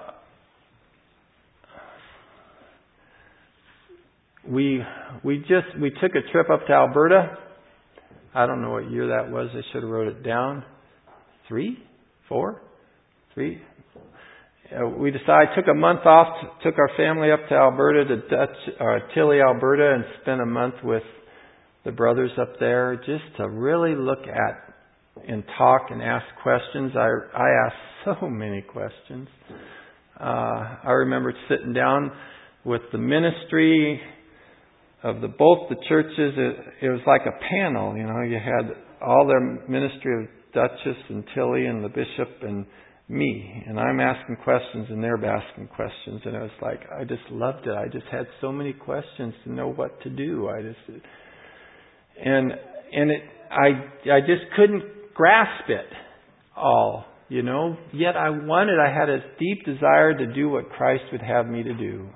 we we just, we took a trip up to Alberta. I don't know what year that was. I should have wrote it down. Three? Four? Three? Uh, we decided, took a month off, took our family up to Alberta, to Dutch, uh, Tilley, Alberta, and spent a month with the brothers up there, just to really look at and talk and ask questions. I I asked so many questions. Uh, I remember sitting down with the ministry of the both the churches. It, it was like a panel, you know. You had all the ministry of Duchess and Tilley and the bishop and me, and I'm asking questions and they're asking questions, and it was like I just loved it. I just had so many questions to know what to do. I just And and it, I I just couldn't grasp it all, you know. Yet I wanted, I had a deep desire to do what Christ would have me to do.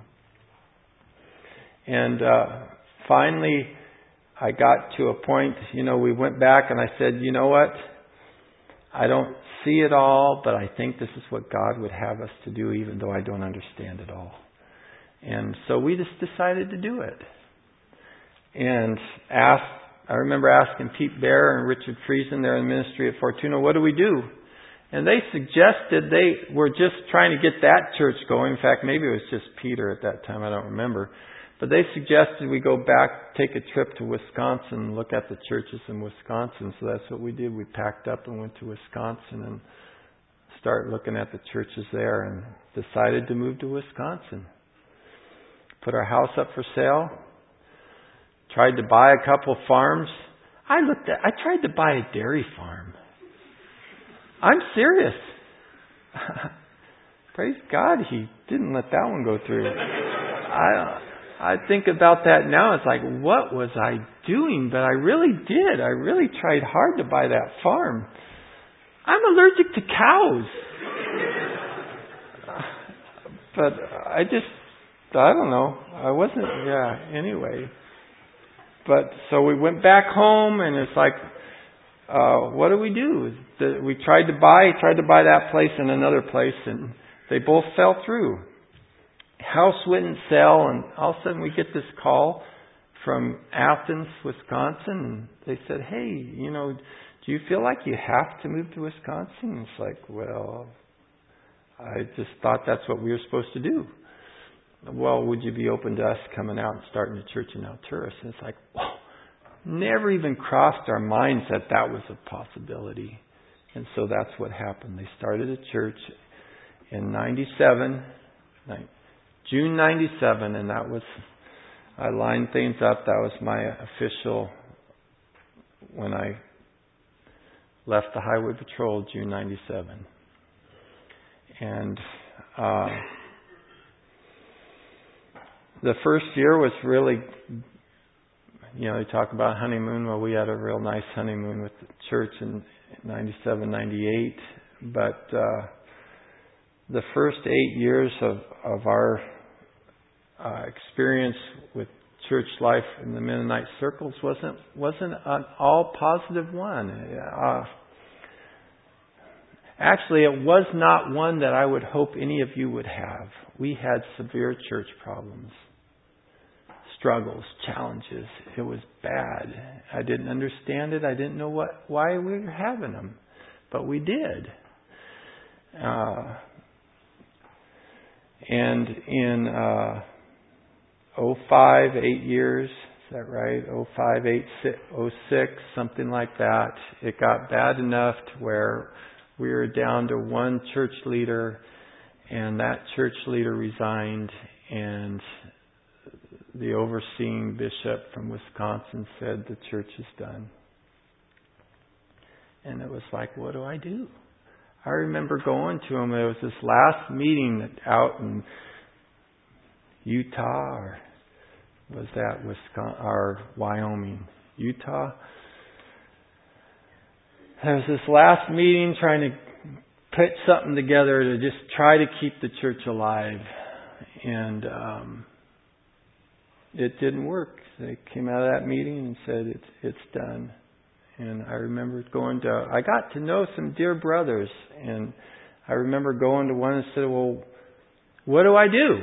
And uh, finally, I got to a point, you know, we went back and I said, you know what? I don't see it all, but I think this is what God would have us to do, even though I don't understand it all. And so we just decided to do it. And asked, I remember asking Pete Bear and Richard Friesen there in the ministry at Fortuna, what do we do? And they suggested they were just trying to get that church going. In fact, maybe it was just Peter at that time, I don't remember. But they suggested we go back, take a trip to Wisconsin, and look at the churches in Wisconsin. So that's what we did. We packed up and went to Wisconsin and started looking at the churches there and decided to move to Wisconsin. Put our house up for sale. Tried to buy a couple farms. I looked at, I tried to buy a dairy farm. I'm serious. Praise God, He didn't let that one go through. I I think about that now. It's like, what was I doing? But I really did. I really tried hard to buy that farm. I'm allergic to cows. But I just, I don't know. I wasn't, yeah, anyway. But so we went back home, and it's like, uh, what do we do? The, we tried to buy, tried to buy that place and another place, and they both fell through. House wouldn't sell, and all of a sudden we get this call from Athens, Wisconsin, and they said, hey, you know, do you feel like you have to move to Wisconsin? And it's like, well, I just thought that's what we were supposed to do. Well, would you be open to us coming out and starting a church in Alturas? And it's like, whoa, never even crossed our minds that that was a possibility. And so that's what happened. They started a church in ninety-seven, June ninety-seven, and that was, I lined things up. That was my official, when I left the Highway Patrol, June ninety-seven. And uh, the first year was really, you know, they talk about honeymoon. Well, we had a real nice honeymoon with the church in ninety-seven, ninety-eight. But uh, the first eight years of, of our uh, experience with church life in the Mennonite circles wasn't wasn't an all positive one. Uh, actually, it was not one that I would hope any of you would have. We had severe church problems, struggles, challenges. It was bad. I didn't understand it. I didn't know what why we were having them, but we did. Uh, and in uh, oh five, eight years, is that right? oh five, eight, oh six, something like that. It got bad enough to where we were down to one church leader, and that church leader resigned, and the overseeing bishop from Wisconsin said the church is done. And it was like, what do I do? I remember going to him. It was this last meeting out in Utah, or was that Wisconsin or Wyoming? Utah. There was this last meeting trying to put something together to just try to keep the church alive, and um, it didn't work. They came out of that meeting and said it's it's done. And I remember going to, I got to know some dear brothers, and I remember going to one and said, well, what do I do?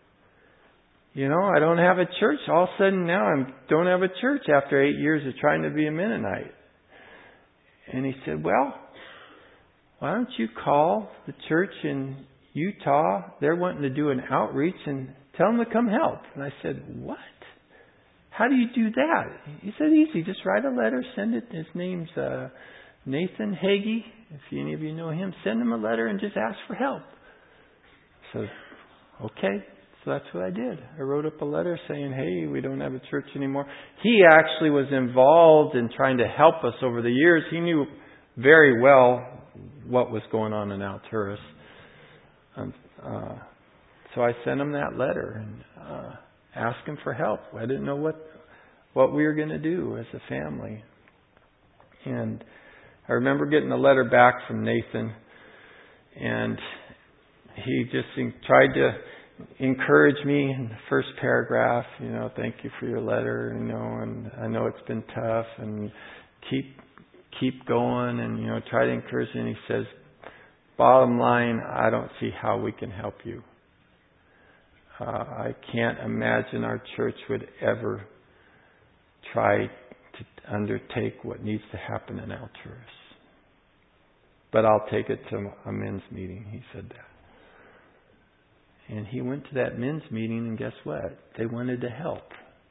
You know, I don't have a church. All of a sudden now I don't have a church after eight years of trying to be a Mennonite. And he said, well, why don't you call the church in Utah? They're wanting to do an outreach and tell them to come help. And I said, what? How do you do that? He said, easy. Just write a letter, send it. His name's uh, Nathan Hagee. If any of you know him, send him a letter and just ask for help. So, okay. So that's what I did. I wrote up a letter saying, hey, we don't have a church anymore. He actually was involved in trying to help us over the years. He knew very well what was going on in Alturas. Um, uh, so I sent him that letter and uh, asked him for help. I didn't know what what we were going to do as a family. And I remember getting a letter back from Nathan, and he just tried to encourage me in the first paragraph, you know, thank you for your letter, you know, and I know it's been tough, and keep keep going, and, you know, try to encourage me. And he says, bottom line, I don't see how we can help you. Uh, I can't imagine our church would ever try to undertake what needs to happen in Alturas. But I'll take it to a men's meeting, he said that. And he went to that men's meeting, and guess what? They wanted to help.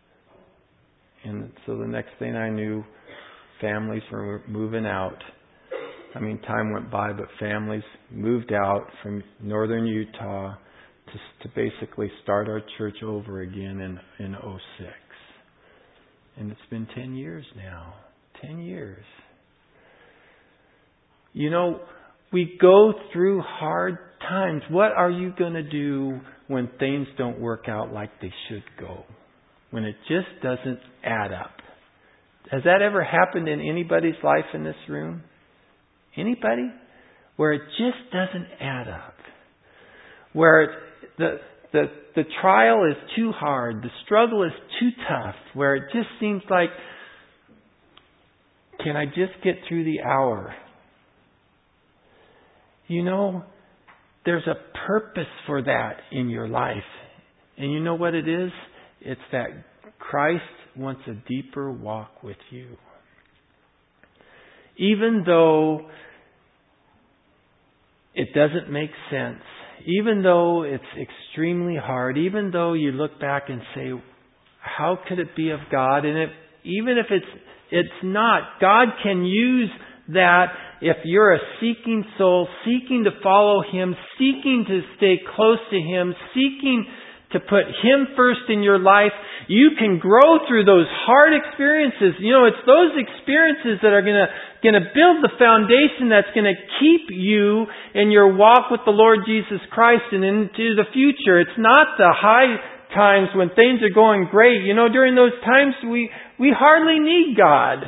And so the next thing I knew, families were moving out. I mean, time went by, but families moved out from northern Utah to, to basically start our church over again in, in oh six. And it's been ten years now. Ten years. You know, we go through hard times. What are you going to do when things don't work out like they should go? When it just doesn't add up? Has that ever happened in anybody's life in this room? Anybody? Where it just doesn't add up. Where it, the, the, the trial is too hard. The struggle is too tough. Where it just seems like, can I just get through the hour? You know, there's a purpose for that in your life. And you know what it is? It's that Christ wants a deeper walk with you. Even though it doesn't make sense, even though it's extremely hard, even though you look back and say, how could it be of God? And it even if it's it's not, God can use that if you're a seeking soul, seeking to follow Him, seeking to stay close to Him, seeking to put Him first in your life. You can grow through those hard experiences. You know, it's those experiences that are going to going to build the foundation that's going to keep you in your walk with the Lord Jesus Christ and into the future. It's not the high times when things are going great. You know, during those times we we hardly need God.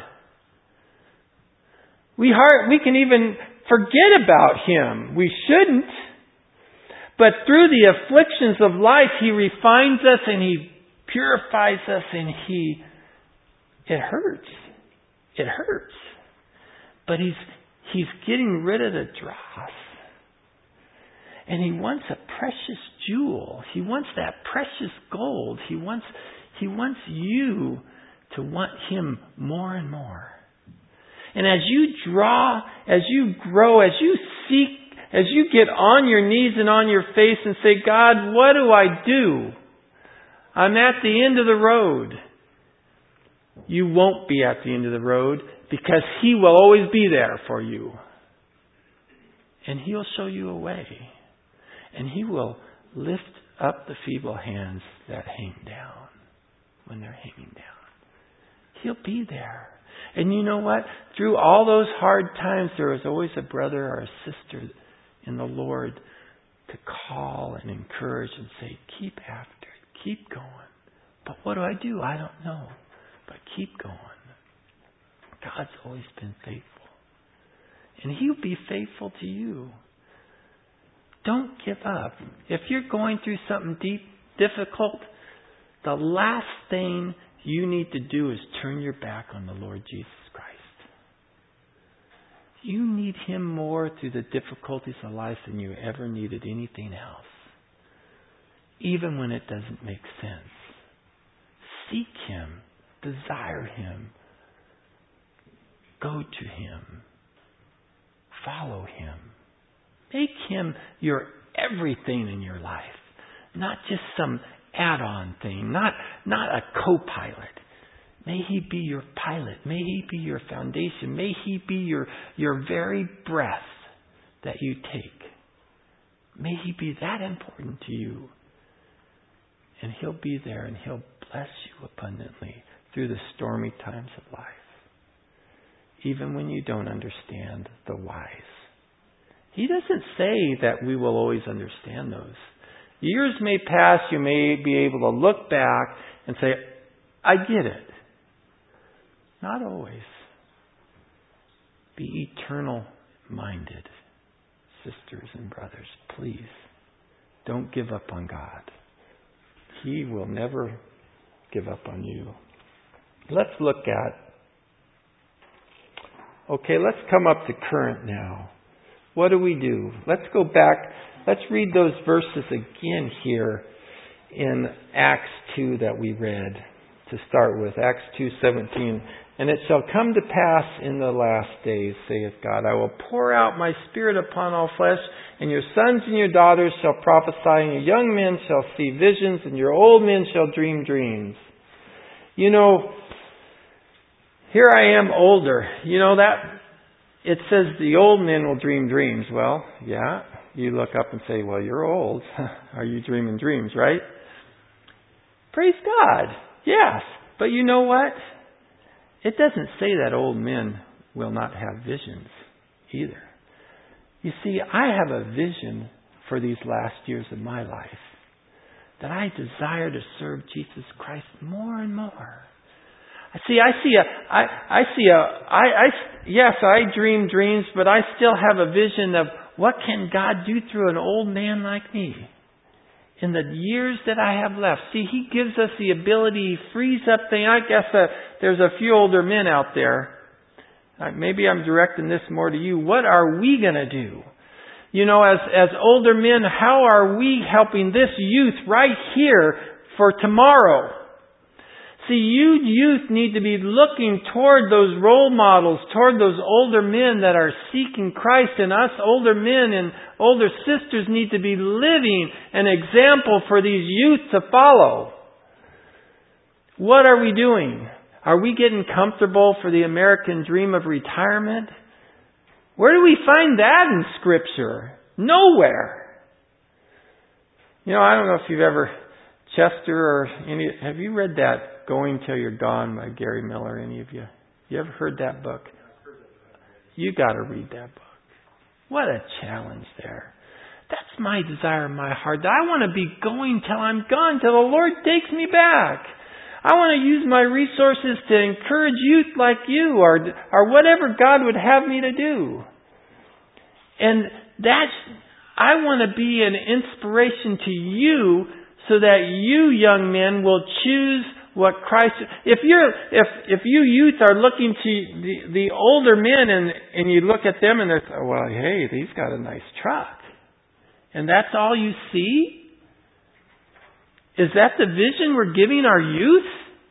We hard, we can even forget about Him. We shouldn't. But through the afflictions of life, He refines us and He purifies us and He... It hurts. It hurts. But He's He's getting rid of the dross. And He wants a precious jewel. He wants that precious gold. He wants, He wants you to want Him more and more. And as you draw, as you grow, as you seek, as you get on your knees and on your face and say, God, what do I do? I'm at the end of the road. You won't be at the end of the road because He will always be there for you. And He'll show you a way. And He will lift up the feeble hands that hang down when they're hanging down. He'll be there. And you know what? Through all those hard times, there is always a brother or a sister in the Lord to call and encourage and say, keep after it. Keep going. But what do I do? I don't know. But keep going. God's always been faithful. And He'll be faithful to you. Don't give up. If you're going through something deep, difficult, the last thing you need to do is turn your back on the Lord Jesus Christ. You need Him more through the difficulties of life than you ever needed anything else. Even when it doesn't make sense. Seek Him. Desire Him. Go to Him. Follow Him. Make Him your everything in your life. Not just some add-on thing, not not a co-pilot. May He be your pilot. May He be your foundation. May He be your, your very breath that you take. May He be that important to you. And He'll be there and He'll bless you abundantly through the stormy times of life. Even when you don't understand the whys. He doesn't say that we will always understand those. Years may pass, you may be able to look back and say, I get it. Not always. Be eternal minded, sisters and brothers. Please, don't give up on God. He will never give up on you. Let's look at, okay, let's come up to current now. What do we do? Let's go back. Let's read those verses again here in Acts two that we read to start with. Acts two seventeen. And it shall come to pass in the last days, saith God, I will pour out my Spirit upon all flesh, and your sons and your daughters shall prophesy, and your young men shall see visions, and your old men shall dream dreams. You know, here I am older. You know that it says the old men will dream dreams. Well, yeah. You look up and say, well, you're old. Are you dreaming dreams, right? Praise God. Yes. But you know what? It doesn't say that old men will not have visions either. You see, I have a vision for these last years of my life that I desire to serve Jesus Christ more and more. See, I see a, I, I see a, I, I, yes, I dream dreams, but I still have a vision of what can God do through an old man like me in the years that I have left. See, He gives us the ability, He frees up things. I guess uh, there's a few older men out there. Uh, maybe I'm directing this more to you. What are we going to do? You know, as, as older men, how are we helping this youth right here for tomorrow? See, you youth need to be looking toward those role models, toward those older men that are seeking Christ, and us older men and older sisters need to be living an example for these youth to follow. What are we doing? Are we getting comfortable for the American dream of retirement? Where do we find that in Scripture? Nowhere. You know, I don't know if you've ever, Chester or any, have you read that Going Till You're Gone by Gary Miller, any of you? You ever heard that book? You got to read that book. What a challenge there. That's my desire in my heart. I want to be going till I'm gone, till the Lord takes me back. I want to use my resources to encourage youth like you, or or whatever God would have me to do. And that's, I want to be an inspiration to you so that you young men will choose what Christ. If you're, if if you youth are looking to the, the older men and and you look at them and they're, well, hey, he's got a nice truck, and that's all you see? Is that the vision we're giving our youth?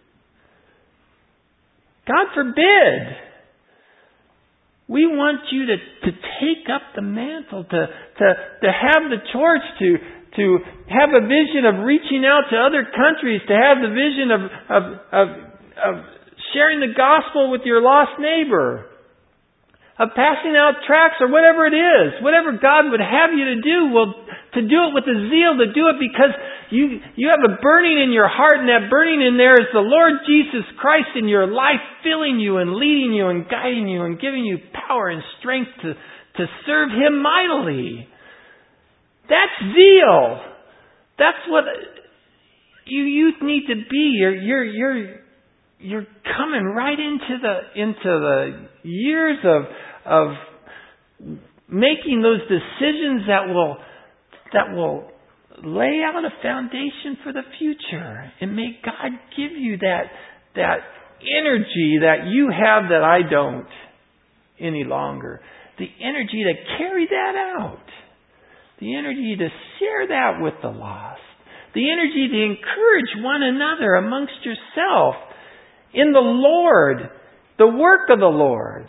God forbid. We want you to, to take up the mantle, to, to, to have the torch, to, to have a vision of reaching out to other countries, to have the vision of, of, of, of sharing the gospel with your lost neighbor, of passing out tracts or whatever it is, whatever God would have you to do, well, to do it with a zeal, to do it because you, you have a burning in your heart, and that burning in there is the Lord Jesus Christ in your life, filling you and leading you and guiding you and giving you power and strength to, to serve Him mightily. That's zeal. That's what you youth need to be. You're, you're, you're, you're coming right into the, into the years of, of making those decisions that will, that will lay out a foundation for the future. And may God give you that, that energy that you have that I don't any longer. The energy to carry that out. The energy to share that with the lost. The energy to encourage one another amongst yourself in the Lord, the work of the Lord.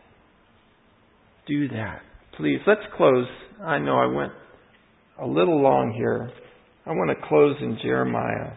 Do that. Please, let's close. I know I went a little long here. I want to close in Jeremiah.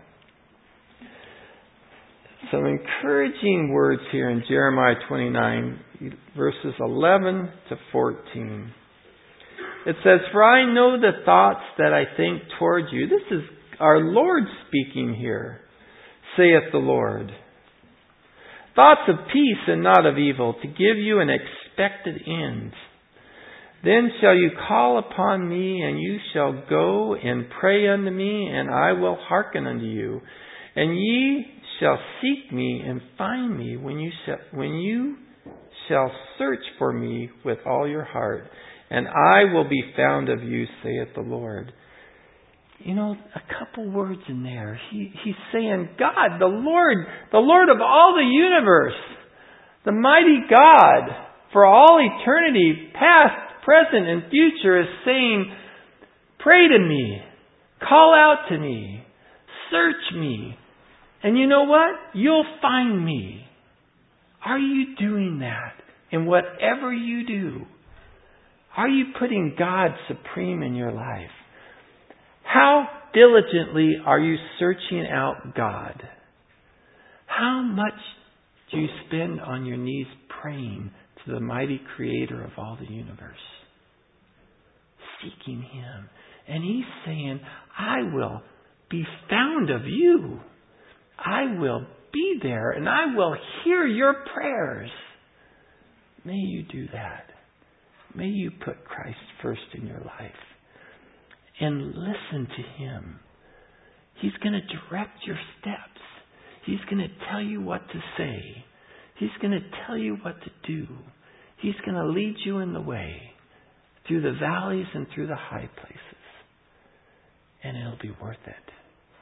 Some encouraging words here in Jeremiah twenty-nine, verses eleven to fourteen. It says, "For I know the thoughts that I think toward you." This is our Lord speaking here. "Saith the Lord. Thoughts of peace and not of evil, to give you an expected end. Then shall you call upon me, and you shall go and pray unto me, and I will hearken unto you. And ye shall seek me and find me when you shall, when you shall search for me with all your heart. And I will be found of you, saith the Lord." You know, a couple words in there. He, he's saying, God, the Lord, the Lord of all the universe, the mighty God, for all eternity, past, present, and future, is saying, pray to me, call out to me, search me, and you know what? You'll find me. Are you doing that? In whatever you do, are you putting God supreme in your life? How diligently are you searching out God? How much do you spend on your knees praying to the mighty Creator of all the universe? Seeking Him. And He's saying, I will be found of you. I will be there and I will hear your prayers. May you do that. May you put Christ first in your life. And listen to Him. He's going to direct your steps. He's going to tell you what to say. He's going to tell you what to do. He's going to lead you in the way, through the valleys and through the high places. And it'll be worth it.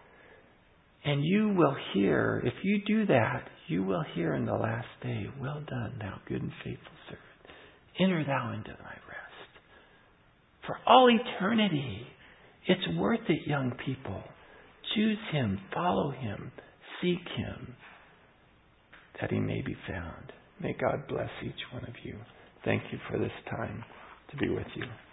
And you will hear, if you do that, you will hear in the last day, "Well done, thou good and faithful servant. Enter thou into thy rest." For all eternity. It's worth it, young people. Choose Him, follow Him, seek Him, that He may be found. May God bless each one of you. Thank you for this time to be with you.